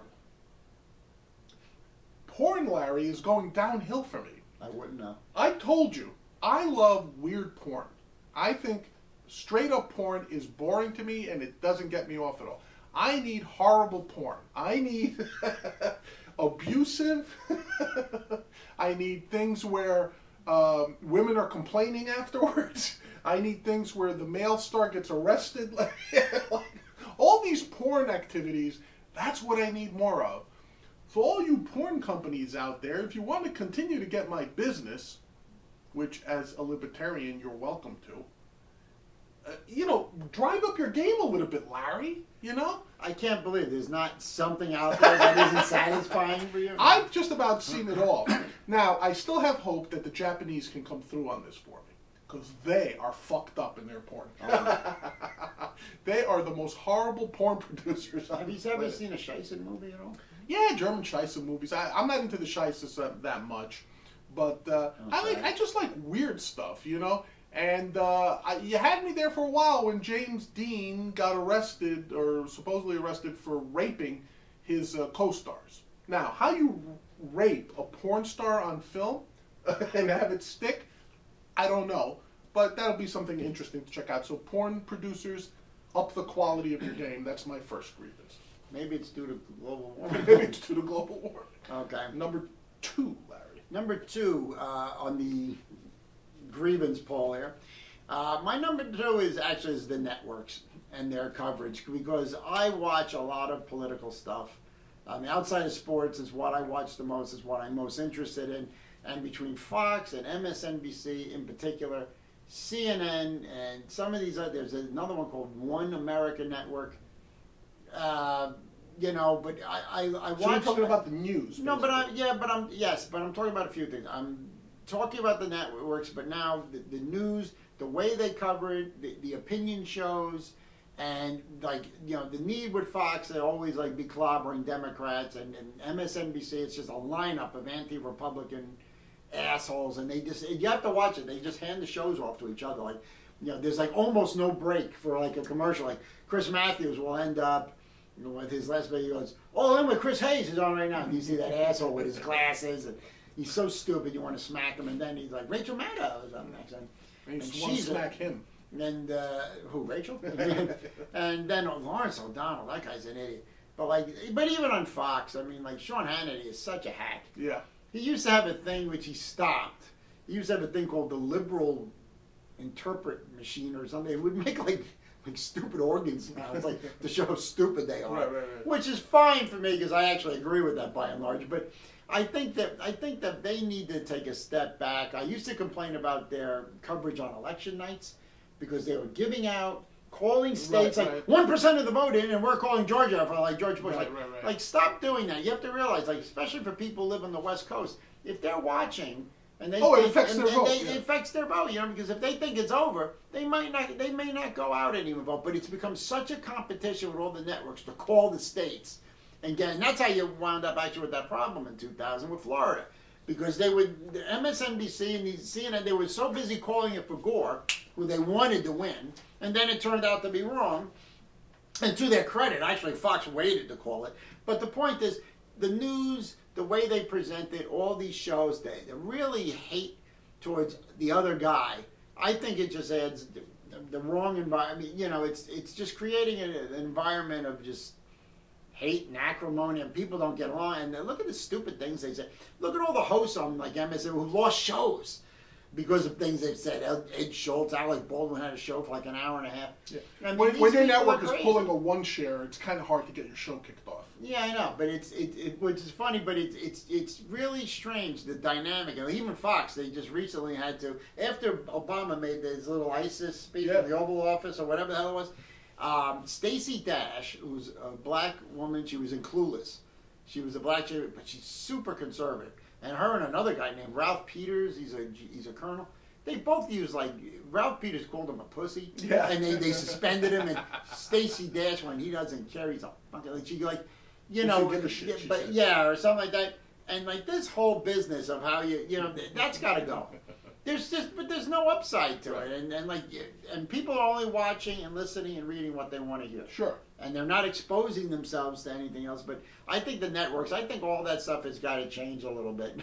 Porn, Larry, is going downhill for me. I wouldn't know. I told you, I love weird porn. I think straight up porn is boring to me and it doesn't get me off at all. I need horrible porn. I need abusive. I need things where um, women are complaining afterwards. I need things where the male star gets arrested. All these porn activities, that's what I need more of. So all you porn companies out there, if you want to continue to get my business, which as a libertarian you're welcome to, uh, you know, drive up your game a little bit, Larry, you know? I can't believe there's not something out there that isn't satisfying for you. I've just about seen it all. Now, I still have hope that the Japanese can come through on this for me, because they are fucked up in their porn. They are the most horrible porn producers. on Have you the ever planet. seen a Scheisse movie at all? Yeah, German Scheisse movies. I, I'm not into the Scheisse that, that much, But uh, I Okay. like I just like weird stuff, you know. And uh, I, you had me there for a while when James Dean got arrested or supposedly arrested for raping his uh, co-stars. Now, how you rape a porn star on film and have it stick, I don't know. But that'll be something interesting to check out. So porn producers, up the quality of your game. That's my first grievance. Maybe it's due to global warming. Maybe it's due to global warming. Okay. Number two, Larry. Number two uh, on the grievance poll here. Uh, my number two is actually is the networks and their coverage, because I watch a lot of political stuff. I mean, outside of sports is what I watch the most, is what I'm most interested in. And between Fox and M S N B C in particular, C N N and some of these other, there's another one called One America Network. Uh, you know, but I I, I watch. So you're talking about the news. No, but basically. I yeah, but I'm yes, but I'm talking about a few things. I'm talking about the networks, but now the, the news, the way they cover it, the, the opinion shows, and like you know the need with Fox, they always like be clobbering Democrats, and, and M S N B C, it's just a lineup of anti-Republican assholes, and they just you have to watch it. They just hand the shows off to each other. Like you know, there's like almost no break for like a commercial. Like Chris Matthews will end up. You know, with his last video, he goes, "Oh, then with Chris Hayes is on right now." And you see that asshole with his glasses, and he's so stupid you want to smack him. And then he's like, "Rachel Maddow is up next," and, And you and just want to she's smack a, him. And uh, who, Rachel? And then Lawrence O'Donnell, that guy's an idiot. But like, but even on Fox, I mean, like Sean Hannity is such a hack. Yeah. He used to have a thing which he stopped. He used to have a thing called the liberal interpret machine or something. It would make like. Like stupid organ sounds, like to show how stupid they are, Right, right, right. which is fine for me because I actually agree with that by and large. But I think that I think that they need to take a step back. I used to complain about their coverage on election nights because they were giving out, calling states Right, like right. one percent of the vote in, and we're calling Georgia for like George Bush. Right, like, right, right. like stop doing that. You have to realize, like especially for people who live on the West Coast, if they're watching. And they Oh, it think- affects and- their and vote, they- yeah. It affects their vote, you know, because if they think it's over, they might not. They may not go out and even vote. But it's become such a competition with all the networks to call the states, and again, that's how you wound up actually with that problem in two thousand with Florida, because they would the M S N B C and the C N N, they were so busy calling it for Gore, who they wanted to win, and then it turned out to be wrong. And to their credit, actually, Fox waited to call it. But the point is, the news, the way they present it, all these shows, they, they really hate towards the other guy. I think it just adds the, the wrong environment. I mean, you know, it's it's just creating an, an environment of just hate and acrimony, and people don't get along. And look at the stupid things they say. Look at all the hosts on like M S N who lost shows because of things they've said. Ed Schultz, Alec Baldwin had a show for like an hour and a half. Yeah. I mean, when these when your people are network is crazy. pulling a one share, it's kind of hard to get your show kicked off. Yeah, I know, but it's it, it which is funny, but it's it's it's really strange the dynamic. And even Fox, they just recently had to after Obama made his little ISIS speech Yeah. in the Oval Office or whatever the hell it was. Um, Stacey Dash, who's a black woman, she was in Clueless. She was a black chick, but she's super conservative. And her and another guy named Ralph Peters, he's a he's a colonel. They both used like Ralph Peters called him a pussy, Yeah. and they, they suspended him. And Stacey Dash, when he doesn't care, he's a fucking like she like, you She know, doesn't give a shit, yeah, she but said. yeah, or something like that. And like this whole business of how you you know th- that's got to go. There's just but there's no upside to it, and and like and people are only watching and listening and reading what they want to hear. Sure. And they're not exposing themselves to anything else. But I think the networks, I think all that stuff has got to change a little bit.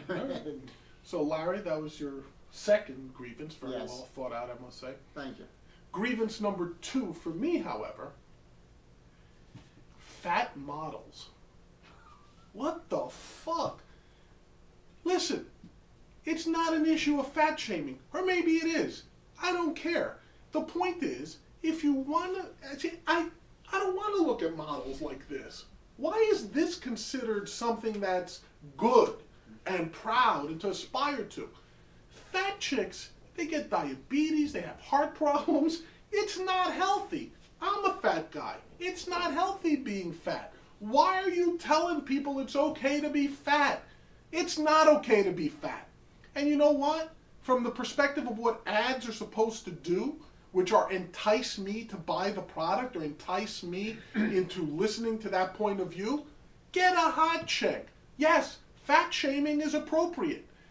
So, Larry, that was your second grievance. Very Yes. well thought out, I must say. Thank you. Grievance number two for me, however, fat models. What the fuck? Listen, it's not an issue of fat shaming, or maybe it is. I don't care. The point is, if you want to, I, I don't want to look at models like this. Why is this considered something that's good and proud and to aspire to? Fat chicks, they get diabetes, they have heart problems. It's not healthy. I'm a fat guy. It's not healthy being fat. Why are you telling people it's okay to be fat? It's not okay to be fat. And you know what? From the perspective of what ads are supposed to do, which are entice me to buy the product or entice me into listening to that point of view, get a hot chick. Yes, fat shaming is appropriate.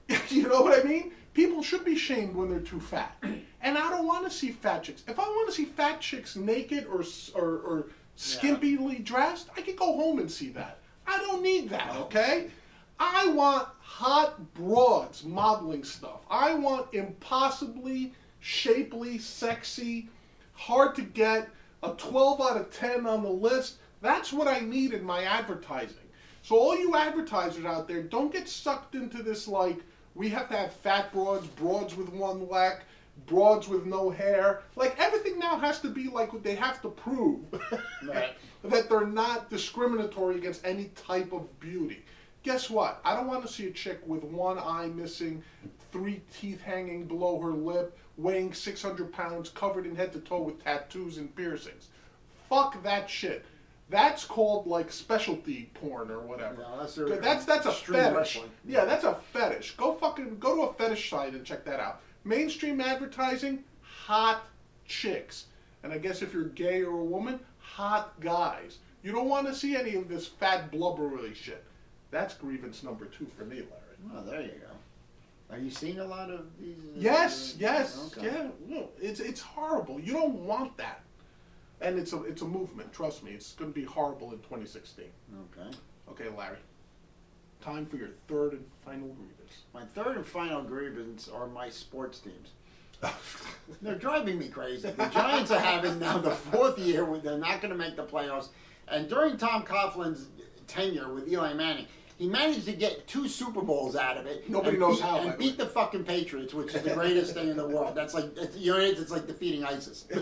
You know what I mean? People should be shamed when they're too fat. And I don't want to see fat chicks. If I want to see fat chicks naked or or, or skimpily dressed, I can go home and see that. I don't need that, okay? I want hot broads modeling stuff. I want impossibly shapely, sexy, hard to get, a twelve out of ten on the list. That's what I need in my advertising. So all you advertisers out there, don't get sucked into this like, we have to have fat broads, broads with one leg, broads with no hair. Like, everything now has to be like what they have to prove. Right. That they're not discriminatory against any type of beauty. Guess what? I don't want to see a chick with one eye missing, three teeth hanging below her lip, weighing six hundred pounds, covered in head to toe with tattoos and piercings. Fuck that shit. That's called like specialty porn or whatever. No, that's, a, that's that's a fetish. Wrestling. Yeah, that's a fetish. Go fucking go to a fetish site and check that out. Mainstream advertising, hot chicks. And I guess if you're gay or a woman, hot guys. You don't want to see any of this fat blubbery shit. That's grievance number two for me, Larry. Oh, there you go. Are you seeing a lot of these? Uh, yes, yes, okay. yeah. No, it's it's horrible. You don't want that. And it's a it's a movement. Trust me, it's going to be horrible in twenty sixteen. Okay. Okay, Larry. Time for your third and final grievance. My third and final grievance are my sports teams. They're driving me crazy. The Giants are having now the fourth year where they're not going to make the playoffs. And during Tom Coughlin's tenure with Eli Manning, he managed to get two Super Bowls out of it. Nobody and knows beat, how. And beat the fucking Patriots, which is the greatest thing in the world. That's like, it's, you know, it's like defeating ISIS. They're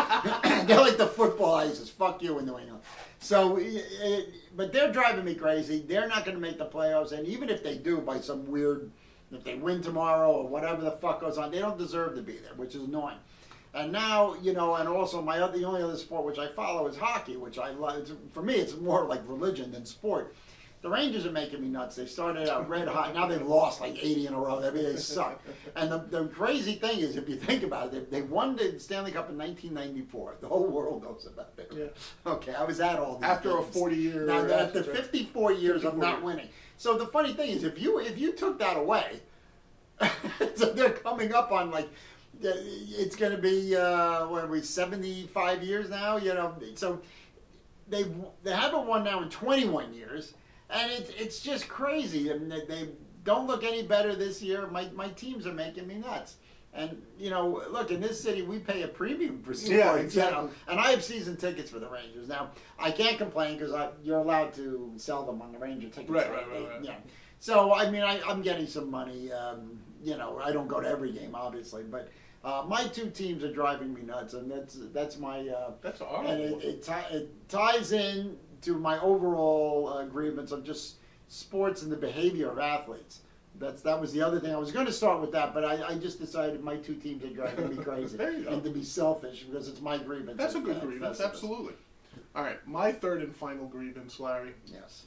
like the football ISIS. Fuck you in New England. So, it, but they're driving me crazy. They're not going to make the playoffs. And even if they do by some weird, if they win tomorrow or whatever the fuck goes on, they don't deserve to be there, which is annoying. And now, you know, and also my other, the only other sport which I follow is hockey, which I love. For me, it's more like religion than sport. The Rangers are making me nuts. They started out red hot. Now they've lost like eighty in a row. I mean, they suck. And the, the crazy thing is, if you think about it, they, they won the Stanley Cup in nineteen ninety-four. The whole world knows about it. Yeah. Okay, I was at all these After games. a forty-year... Now, after fifty-four years of not winning. So the funny thing is, if you if you took that away, so they're coming up on like, it's going to be, uh, what are we, seventy-five years now? You know, so they they haven't won now in twenty-one years. And it's it's just crazy. I mean, they, they don't look any better this year. My my teams are making me nuts. And, you know, look, in this city, we pay a premium for sports. Yeah, exactly. You know, and I have season tickets for the Rangers. Now, I can't complain because you're allowed to sell them on the Ranger ticket. Right, right, right, right. Yeah. So, I mean, I, I'm getting some money. Um, you know, I don't go to every game, obviously. But uh, my two teams are driving me nuts. And that's that's my... Uh, that's horrible. And it, it, it ties in to my overall uh, grievance of just sports and the behavior of athletes. That's that was the other thing. I was going to start with that, but I, I just decided my two teams are driving me crazy. There you go. And to be selfish because it's my grievance. That's a good uh, grievance, Festivus. absolutely. All right, my third and final grievance, Larry. Yes.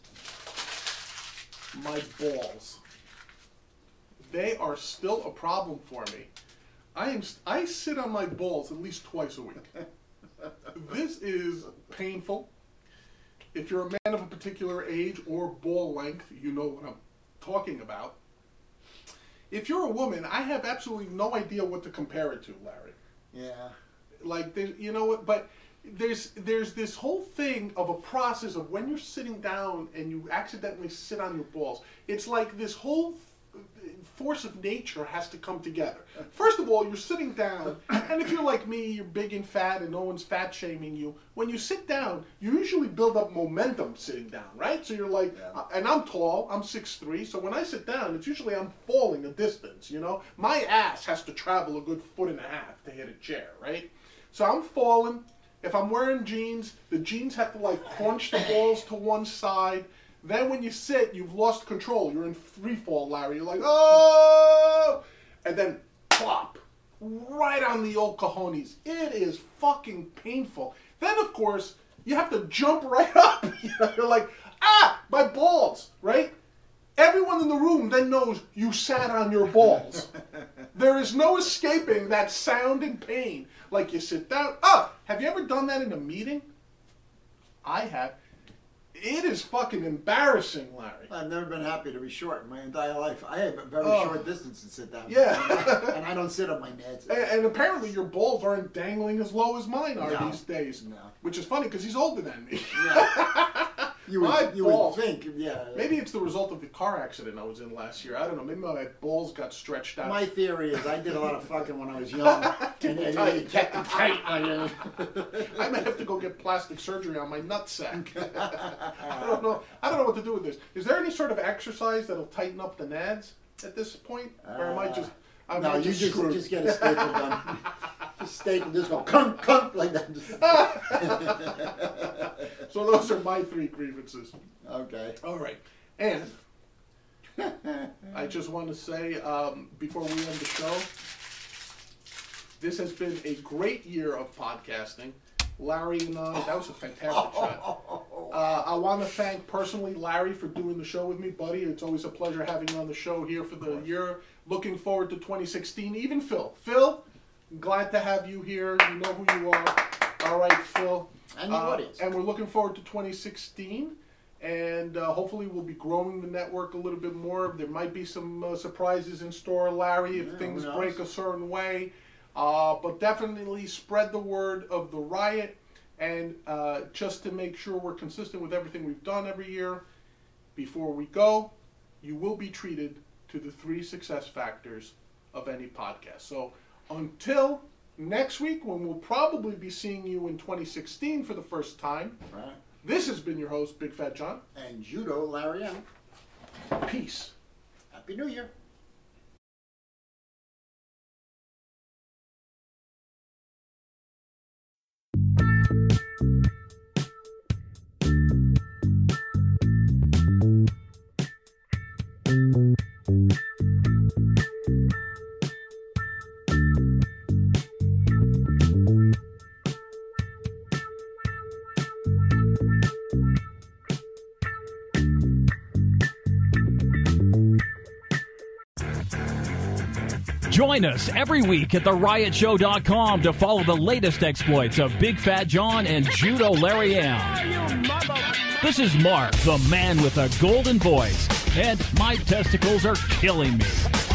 My balls. They are still a problem for me. I am. I sit on my balls at least twice a week. This is painful. If you're a man of a particular age or ball length, you know what I'm talking about. If you're a woman, I have absolutely no idea what to compare it to, Larry. Yeah. Like, there, you know what? But there's there's this whole thing of a process of when you're sitting down and you accidentally sit on your balls. It's like this whole force of nature has to come together. First of all, you're sitting down, and if you're like me, you're big and fat, and no one's fat shaming you. When you sit down, you usually build up momentum sitting down, right? So you're like, Yeah. uh, and I'm tall, I'm six three, so when I sit down, it's usually I'm falling a distance, you know? My ass has to travel a good foot and a half to hit a chair, right? So I'm falling. If I'm wearing jeans, the jeans have to like crunch the balls to one side. Then when you sit, you've lost control. You're in free fall, Larry. You're like, oh! And then plop. Right on the old cojones. It is fucking painful. Then, of course, you have to jump right up. You know, you're like, ah, my balls, right? Everyone in the room then knows you sat on your balls. There is no escaping that sound and pain. Like you sit down. Ah, have you ever done that in a meeting? I have. It is fucking embarrassing, Larry. I've never been happy to be short in my entire life. I have a very Oh. short distance to sit down. Yeah. And I don't sit on my nads. And, and apparently your balls aren't dangling as low as mine are No. these days. No. Which is funny because he's older than me. Yeah. You would, My you balls. would think, yeah. Maybe it's the result of the car accident I was in last year. I don't know. Maybe my balls got stretched out. My theory is I did a lot of fucking when I was young. and and tight. you kept them tight. on you. I might have to go get plastic surgery on my nutsack. I don't know. I don't know what to do with this. Is there any sort of exercise that'll tighten up the nads at this point, or am I just? Am No, I you just, just, screwed? just get a staple gun. Just staple, just go cunk, cunk, like that. So those are my three grievances. Okay. All right, and I just want to say um, before we end the show, this has been a great year of podcasting. Larry and I, that was a fantastic shot. Uh, I want to thank personally Larry for doing the show with me, buddy. It's always a pleasure having you on the show here for the year. Looking forward to twenty sixteen. Even Phil. Phil, glad to have you here. You know who you are. All right, Phil. And the Uh, audience. And we're looking forward to twenty sixteen. And uh, hopefully we'll be growing the network a little bit more. There might be some uh, surprises in store, Larry, if Yeah, things who knows? break a certain way. Uh, but definitely spread the word of the riot. And uh, just to make sure we're consistent with everything we've done every year, before we go, you will be treated to the three success factors of any podcast. So until next week, when we'll probably be seeing you in twenty sixteen for the first time, Right. this has been your host, Big Fat John. And Judo Larry M. Peace. Happy New Year. Join us every week at the riot show dot com to follow the latest exploits of Big Fat John and Judo Larry M. This is Mark, the man with a golden voice, and my testicles are killing me.